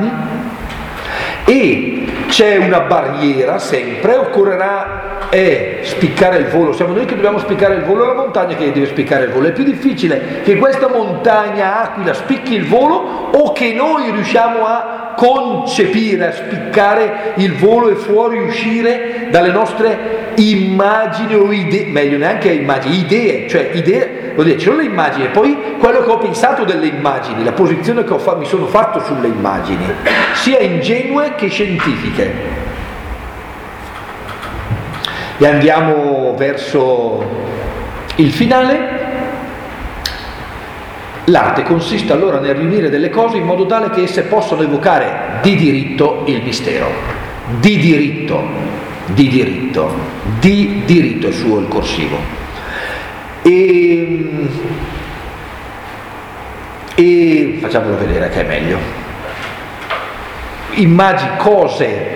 E c'è una barriera sempre, occorrerà spiccare il volo, siamo noi che dobbiamo spiccare il volo, è la montagna che deve spiccare il volo. È più difficile che questa montagna aquila spicchi il volo o che noi riusciamo a concepire, a spiccare il volo e fuoriuscire dalle nostre immagini o idee, meglio neanche immagini, idee, cioè idee, vuol dire, ci sono le immagini e poi quello che ho pensato delle immagini, la posizione che mi sono fatto sulle immagini, sia ingenue che scientifiche. E andiamo verso il finale. L'arte consiste allora nel riunire delle cose in modo tale che esse possano evocare di diritto il mistero. Di diritto è suo il corsivo. E facciamolo vedere che è meglio. Immagini, cose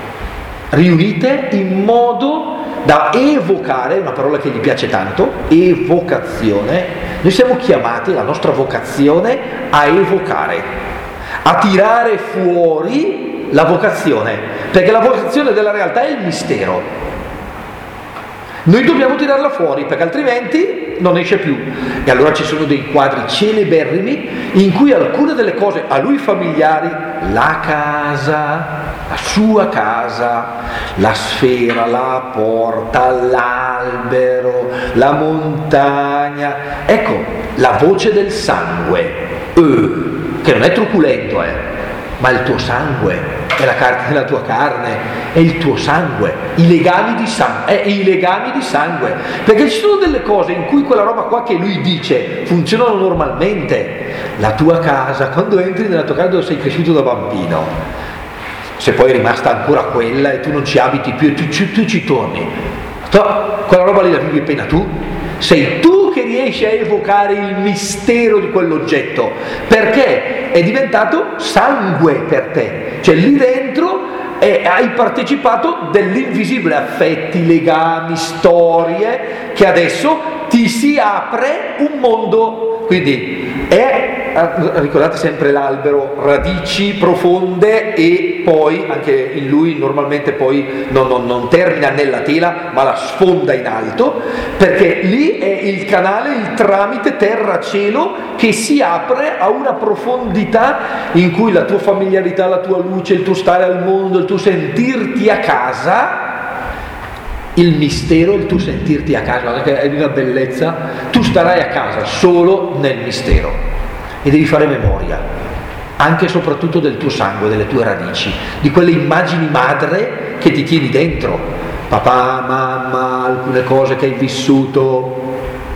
riunite in modo da evocare, una parola che gli piace tanto, evocazione. Noi siamo chiamati, la nostra vocazione, a evocare, a tirare fuori la vocazione, perché la vocazione della realtà è il mistero. Noi dobbiamo tirarla fuori, perché altrimenti non esce più. E allora ci sono dei quadri celeberrimi in cui alcune delle cose a lui familiari, la casa, la sua casa, la sfera, la porta, l'albero, la montagna, ecco, la voce del sangue, che non è truculento, ma il tuo sangue, è la carne della tua carne, è il tuo sangue, i legami di sangue, perché ci sono delle cose in cui quella roba qua che lui dice funzionano normalmente. La tua casa, quando entri nella tua casa dove sei cresciuto da bambino, se poi è rimasta ancora quella e tu non ci abiti più e tu ci torni, quella roba lì la vivi appena tu, sei tu che riesci a evocare il mistero di quell'oggetto, perché è diventato sangue per te, cioè lì dentro hai partecipato dell'invisibile, affetti, legami, storie, che adesso ti si apre un mondo. Quindi ricordate sempre l'albero, radici profonde, e poi anche in lui normalmente poi non termina nella tela ma la sfonda in alto, perché lì è il canale, il tramite terra-cielo che si apre a una profondità in cui la tua familiarità, la tua luce, il tuo stare al mondo, il tuo sentirti a casa, il mistero, il tuo sentirti a casa, guarda che è di una bellezza, tu starai a casa solo nel mistero e devi fare memoria anche e soprattutto del tuo sangue, delle tue radici, di quelle immagini madre che ti tieni dentro, papà, mamma, alcune cose che hai vissuto,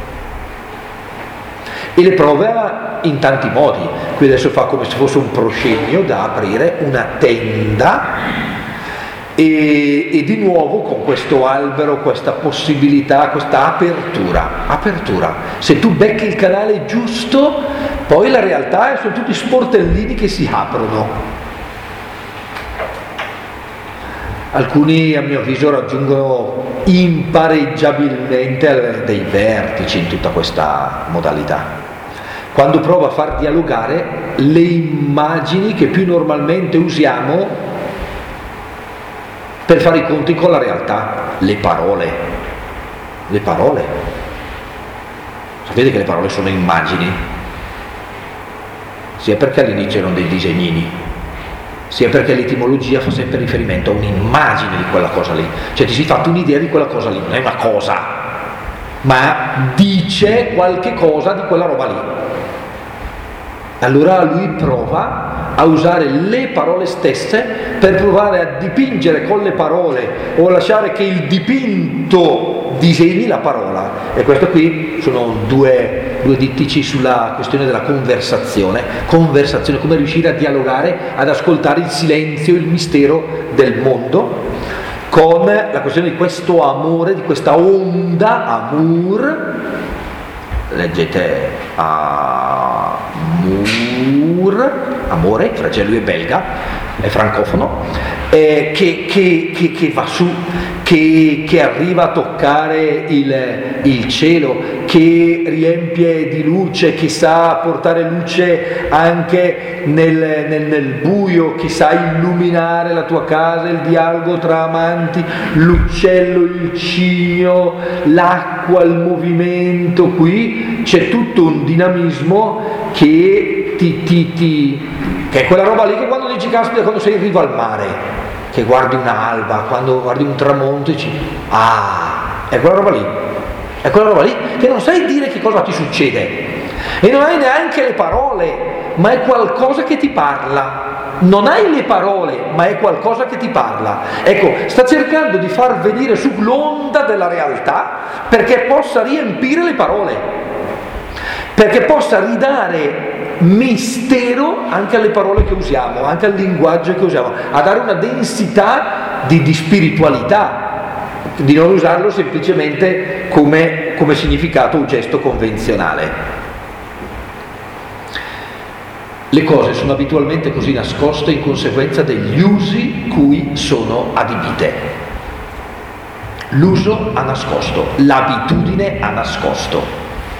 e le prova in tanti modi. Qui adesso fa come se fosse un proscenio da aprire una tenda. E di nuovo con questo albero, questa possibilità, questa apertura. Se tu becchi il canale giusto, poi la realtà sono tutti sportellini che si aprono. Alcuni, a mio avviso, raggiungono impareggiabilmente dei vertici in tutta questa modalità, quando prova a far dialogare le immagini che più normalmente usiamo per fare i conti con la realtà, le parole. Sapete che le parole sono immagini? Sia perché all'inizio erano dei disegnini, sia perché l'etimologia fa sempre riferimento a un'immagine di quella cosa lì, cioè ti sei fatto un'idea di quella cosa lì, non è una cosa, ma dice qualche cosa di quella roba lì. Allora lui prova a usare le parole stesse per provare a dipingere con le parole o a lasciare che il dipinto disegni la parola. E questo qui sono due dittici sulla questione della conversazione, come riuscire a dialogare, ad ascoltare il silenzio, il mistero del mondo, con la questione di questo amore, di questa onda, amor, leggete amor, Amour, Amore, fratello lui è belga, è francofono, che va su, che arriva a toccare il cielo, che riempie di luce, che sa portare luce anche nel buio, che sa illuminare la tua casa, il dialogo tra amanti, l'uccello, il cigno, l'acqua, il movimento. Qui c'è tutto un dinamismo che che è quella roba lì che quando dici caspita, quando sei in riva al mare, che guardi un'alba, quando guardi un tramonto, dici è quella roba lì, è quella roba lì che non sai dire che cosa ti succede e non hai neanche le parole, ma è qualcosa che ti parla. Non hai le parole, ma è qualcosa che ti parla. Ecco, sta cercando di far venire su l'onda della realtà perché possa riempire le parole, perché possa ridare mistero anche alle parole che usiamo, anche al linguaggio che usiamo, a dare una densità di spiritualità, di non usarlo semplicemente come significato o gesto convenzionale. Le cose sono abitualmente così nascoste in conseguenza degli usi cui sono adibite. L'uso ha nascosto, l'abitudine ha nascosto.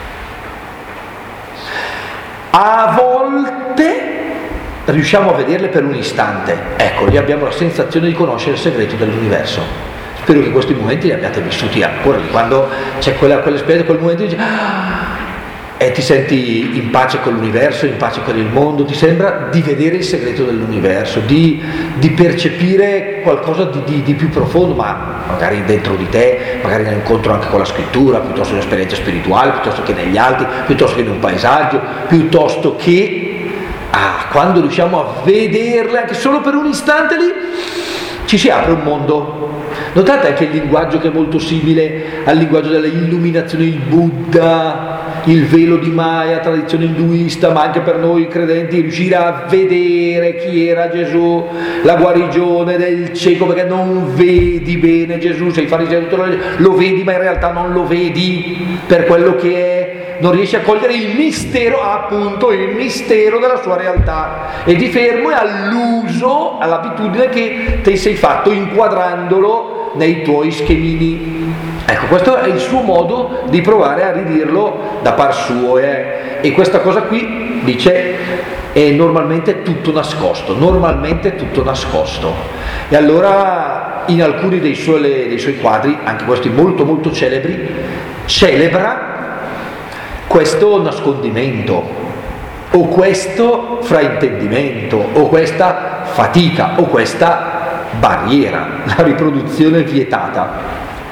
A volte riusciamo a vederle per un istante, ecco, lì abbiamo la sensazione di conoscere il segreto dell'universo. Spero che questi momenti li abbiate vissuti ancora, quando c'è quell'esperienza, quel momento dici e ti senti in pace con l'universo, in pace con il mondo, ti sembra di vedere il segreto dell'universo, di percepire qualcosa di più profondo, ma magari dentro di te, magari nell'incontro anche con la scrittura, piuttosto che un'esperienza spirituale, piuttosto che negli altri, piuttosto che in un paesaggio, piuttosto che quando riusciamo a vederle anche solo per un istante, lì ci si apre un mondo. Notate anche il linguaggio che è molto simile al linguaggio delle illuminazioni, il Buddha, il velo di Maya, tradizione induista, ma anche per noi credenti, riuscire a vedere chi era Gesù, la guarigione del cieco, perché non vedi bene Gesù, sei fariseo, lo vedi ma in realtà non lo vedi per quello che è, non riesci a cogliere il mistero, appunto il mistero della sua realtà, e ti fermo all'uso, all'abitudine che ti sei fatto inquadrandolo nei tuoi schemini. Ecco, questo è il suo modo di provare a ridirlo da par suo, e questa cosa qui dice è normalmente tutto nascosto, e allora in alcuni dei suoi quadri, anche questi molto molto celebri, celebra questo nascondimento o questo fraintendimento o questa fatica o questa barriera, la riproduzione vietata.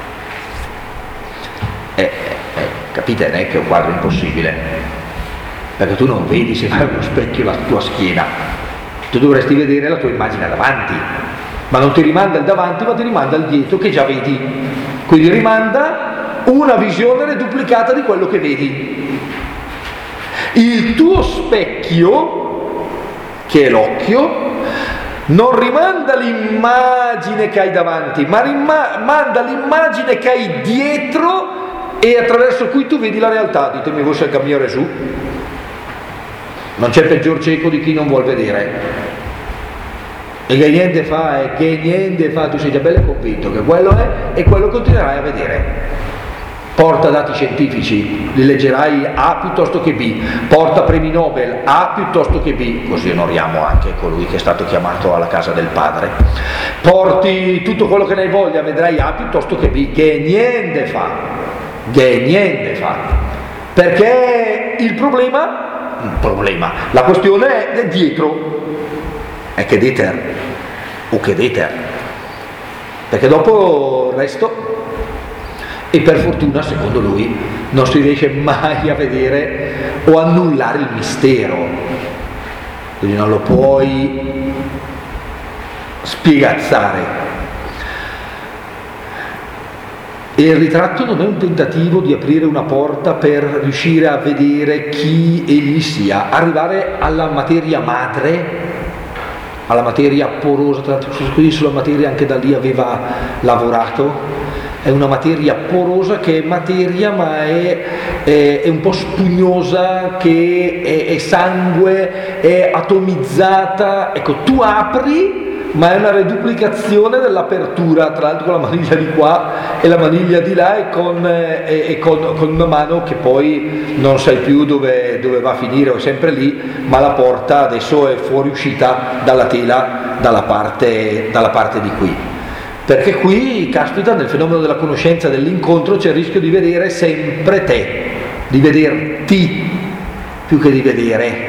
Capite, non è che è un quadro impossibile, perché tu non vedi se fai uno specchio la tua schiena, tu dovresti vedere la tua immagine davanti, ma non ti rimanda il davanti, ma ti rimanda il dietro che già vedi, quindi rimanda una visione duplicata di quello che vedi. Il tuo specchio, che è l'occhio, non rimanda l'immagine che hai davanti, ma manda l'immagine che hai dietro e attraverso cui tu vedi la realtà. Ditemi voi se il cammino è su. Non c'è peggior cieco di chi non vuol vedere. E che niente fa, tu sei già bello convinto che quello è e quello continuerai a vedere. Porta dati scientifici, li leggerai A piuttosto che B, porta premi Nobel A piuttosto che B, così onoriamo anche colui che è stato chiamato alla casa del padre. Porti tutto quello che ne hai voglia, vedrai A piuttosto che B, che niente fa, perché il problema, la questione è dietro, è che deter, perché dopo il resto. E per fortuna, secondo lui, non si riesce mai a vedere o annullare il mistero, quindi non lo puoi spiegazzare. E il ritratto non è un tentativo di aprire una porta per riuscire a vedere chi egli sia, arrivare alla materia madre, alla materia porosa, sulla materia anche da lì aveva lavorato, è una materia porosa che è materia ma è un po' spugnosa, che è sangue, è atomizzata. Ecco, tu apri, ma è una reduplicazione dell'apertura, tra l'altro con la maniglia di qua e la maniglia di là, e con una mano che poi non sai più dove va a finire, o è sempre lì, ma la porta adesso è fuoriuscita dalla tela dalla parte di qui. Perché qui, caspita, nel fenomeno della conoscenza, dell'incontro, c'è il rischio di vedere sempre te, di vederti più che di vedere.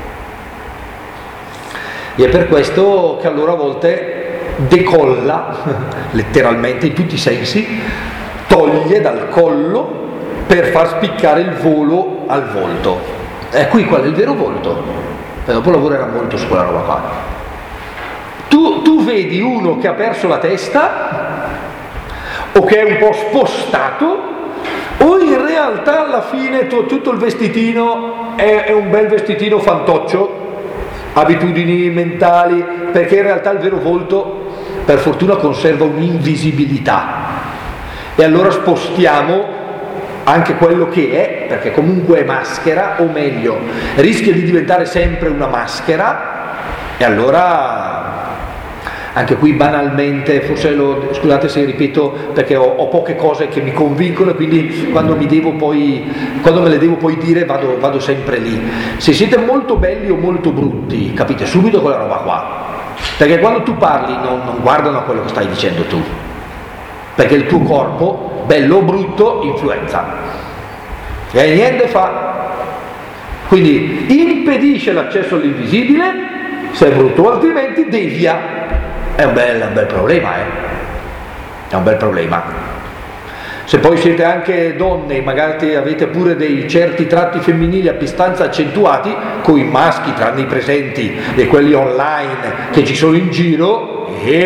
E è per questo che allora a volte decolla, letteralmente in tutti i sensi, toglie dal collo per far spiccare il volo al volto. E qui qual è il vero volto? E dopo lavorerà molto su quella roba qua. Tu vedi uno che ha perso la testa, o che è un po' spostato, o in realtà alla fine tutto il vestitino è un bel vestitino fantoccio, abitudini mentali, perché in realtà il vero volto per fortuna conserva un'invisibilità, e allora spostiamo anche quello che è, perché comunque è maschera, o meglio rischia di diventare sempre una maschera, e allora anche qui banalmente, forse scusate se ripeto perché ho poche cose che mi convincono, e quindi quando me le devo poi dire vado sempre lì. Se siete molto belli o molto brutti, capite subito quella roba qua, perché quando tu parli non guardano a quello che stai dicendo tu, perché il tuo corpo, bello o brutto, influenza e niente fa, quindi impedisce l'accesso all'invisibile se è brutto, altrimenti devia. È un bel problema, è un bel problema. Se poi siete anche donne, magari avete pure dei certi tratti femminili abbastanza accentuati, con i maschi, tranne i presenti e quelli online che ci sono in giro,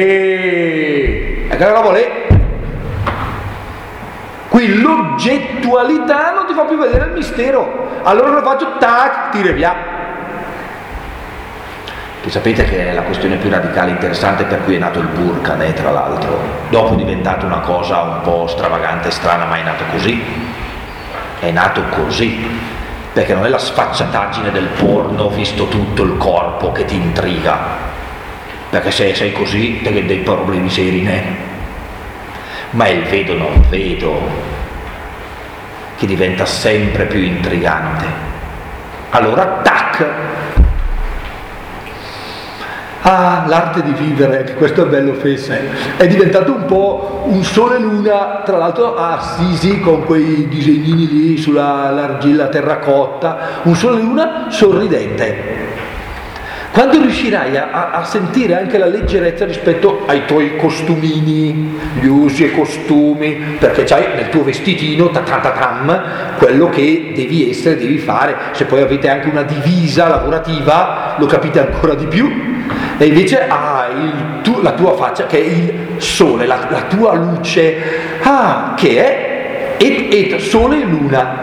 e che roba lì. Qui l'oggettualità non ti fa più vedere il mistero, allora lo faccio, tac, tira via. Che sapete che è la questione più radicale, interessante, per cui è nato il burqa, tra l'altro. Dopo è diventato una cosa un po' stravagante e strana, ma è nato così. È nato così. Perché non è la sfacciataggine del porno, visto tutto il corpo, che ti intriga. Perché se sei così, te dei problemi seri ne. Ma è il vedo non vedo che diventa sempre più intrigante. Allora, tac! Ah, l'arte di vivere, che questo è bello Fesse, è diventato un po' un sole e luna, tra l'altro a Assisi con quei disegnini lì sull'argilla terracotta, un sole e luna sorridente. Quando riuscirai a sentire anche la leggerezza rispetto ai tuoi costumini, gli usi e costumi, perché c'hai nel tuo vestitino quello che devi essere, devi fare. Se poi avete anche una divisa lavorativa, lo capite ancora di più. E invece la tua faccia, che è il sole, la tua luce, che è et sole e luna.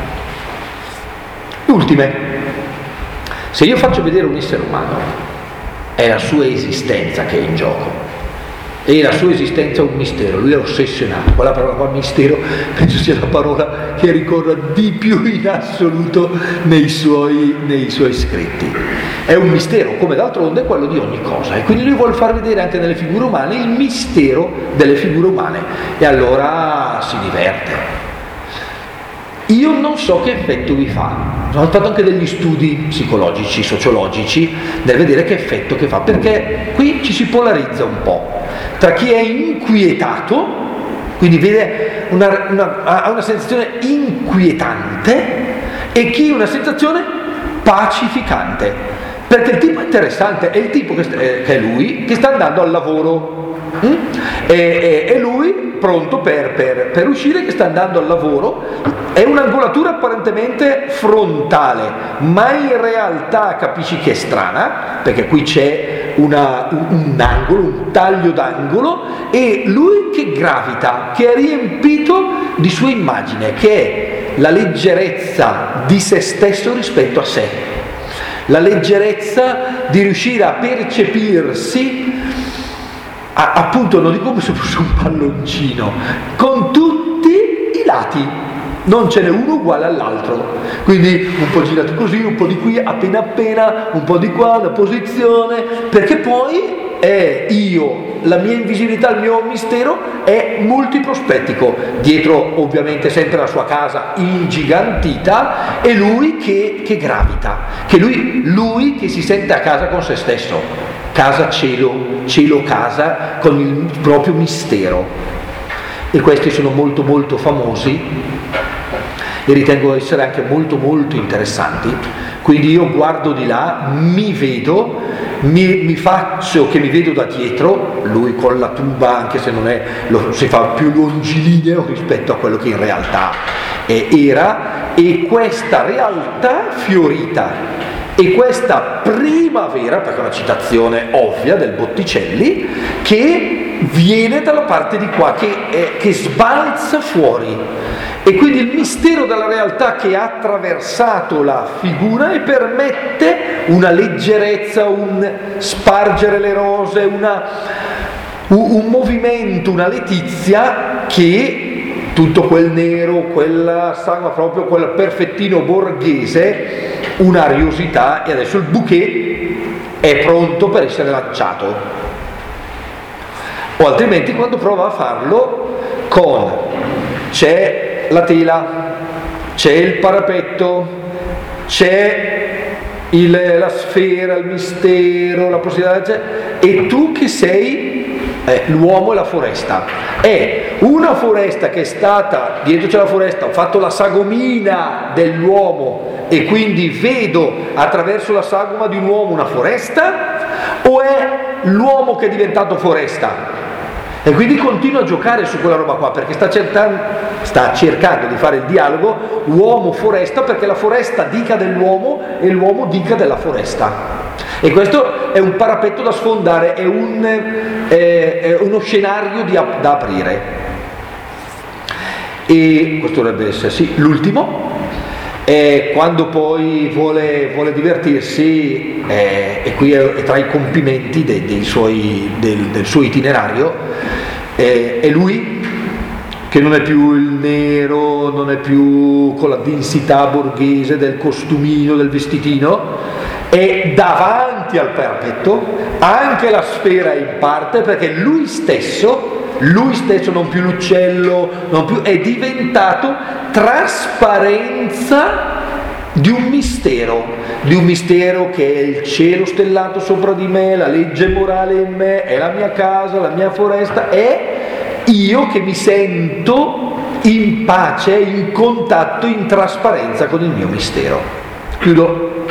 Ultime. Se io faccio vedere un essere umano, è la sua esistenza che è in gioco, e la sua esistenza è un mistero, lui è ossessionato. Quella parola qua, mistero, penso sia la parola che ricorra di più in assoluto nei suoi scritti. È un mistero, come d'altronde è quello di ogni cosa, e quindi lui vuole far vedere anche nelle figure umane il mistero delle figure umane, e allora si diverte. Io non so che effetto vi fa, ho fatto anche degli studi psicologici, sociologici, nel vedere che effetto che fa, perché qui ci si polarizza un po' tra chi è inquietato, quindi vede ha una sensazione inquietante, e chi ha una sensazione pacificante, perché il tipo interessante è il tipo che è lui, che sta andando al lavoro, e lui pronto per uscire, che sta andando al lavoro. È un'angolatura apparentemente frontale, ma in realtà capisci che è strana, perché qui c'è un angolo, un taglio d'angolo, e lui che gravita, che è riempito di sua immagine, che è la leggerezza di se stesso rispetto a sé, la leggerezza di riuscire a percepirsi appunto non dico come se fosse un palloncino, con tutti i lati, non ce n'è uno uguale all'altro, quindi un po' girato così, un po' di qui, appena appena, un po' di qua, una posizione, perché poi la mia invisibilità, il mio mistero è multiprospettico, dietro ovviamente sempre la sua casa ingigantita e lui che gravita, che lui che si sente a casa con se stesso, casa cielo, cielo casa, con il proprio mistero. E questi sono molto molto famosi e ritengo essere anche molto molto interessanti. Quindi io guardo di là, mi vedo, mi faccio che mi vedo da dietro, lui con la tuba, anche se non è, si fa più longilineo rispetto a quello che in realtà era, e questa realtà fiorita e questa primavera, perché è una citazione ovvia del Botticelli, che viene dalla parte di qua, che sbalza fuori. E quindi il mistero della realtà che ha attraversato la figura e permette una leggerezza, un spargere le rose, un movimento, una letizia che tutto quel nero, proprio quel perfettino borghese, un'ariosità, e adesso il bouquet è pronto per essere lanciato. O altrimenti quando prova a farlo c'è la tela, c'è il parapetto, c'è la sfera, il mistero, la possibilità, e tu che sei l'uomo e la foresta. È una foresta che è stata, dietro c'è la foresta, ho fatto la sagomina dell'uomo e quindi vedo attraverso la sagoma di un uomo una foresta, o è l'uomo che è diventato foresta? E quindi continua a giocare su quella roba qua, perché sta cercando di fare il dialogo uomo-foresta, perché la foresta dica dell'uomo e l'uomo dica della foresta. E questo è un parapetto da sfondare, è uno scenario da aprire. E questo dovrebbe essere l'ultimo. Quando poi vuole divertirsi, e qui è tra i compimenti del suo itinerario, è lui che non è più il nero, non è più con la densità borghese del costumino, del vestitino, è davanti al parapetto, anche la sfera in parte, perché lui stesso, non più l'uccello, è diventato trasparenza di un mistero che è il cielo stellato sopra di me, la legge morale in me, è la mia casa, la mia foresta, è io che mi sento in pace, in contatto, in trasparenza con il mio mistero. Chiudo.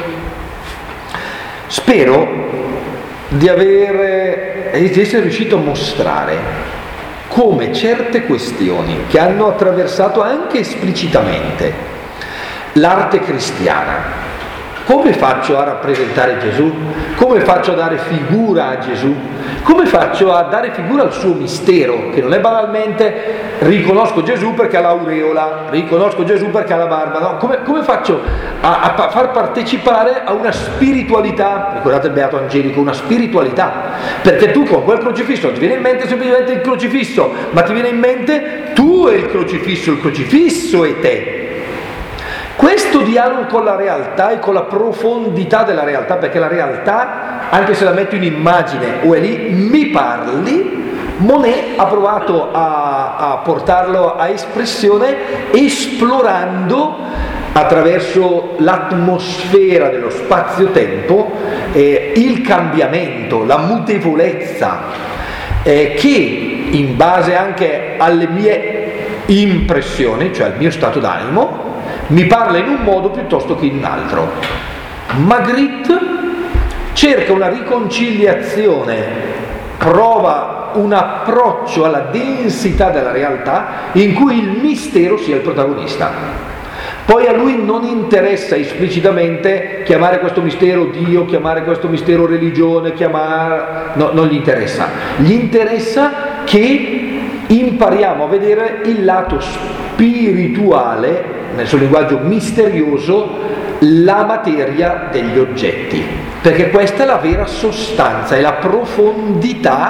Spero di essere riuscito a mostrare come certe questioni che hanno attraversato anche esplicitamente l'arte cristiana, come faccio a rappresentare Gesù? Come faccio a dare figura a Gesù? Come faccio a dare figura al suo mistero, che non è banalmente riconosco Gesù perché ha l'aureola, riconosco Gesù perché ha la barba, no? Come faccio a far partecipare a una spiritualità, ricordate il Beato Angelico, una spiritualità, perché tu con quel crocifisso non ti viene in mente semplicemente il crocifisso, ma ti viene in mente tu e il crocifisso e te. Questo dialogo con la realtà e con la profondità della realtà, perché la realtà, anche se la metto in immagine o è lì, mi parli. Monet ha provato a portarlo a espressione esplorando attraverso l'atmosfera dello spazio-tempo il cambiamento, la mutevolezza, che in base anche alle mie impressioni, cioè al mio stato d'animo, mi parla in un modo piuttosto che in un altro. Magritte cerca una riconciliazione, prova un approccio alla densità della realtà in cui il mistero sia il protagonista. Poi a lui non interessa esplicitamente chiamare questo mistero Dio, chiamare questo mistero religione, no, non gli interessa. Gli interessa che impariamo a vedere il lato spirituale, nel suo linguaggio misterioso, la materia degli oggetti, perché questa è la vera sostanza, è la profondità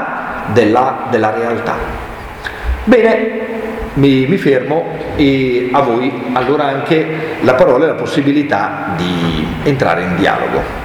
della realtà. Bene, mi fermo e a voi allora anche la parola e la possibilità di entrare in dialogo.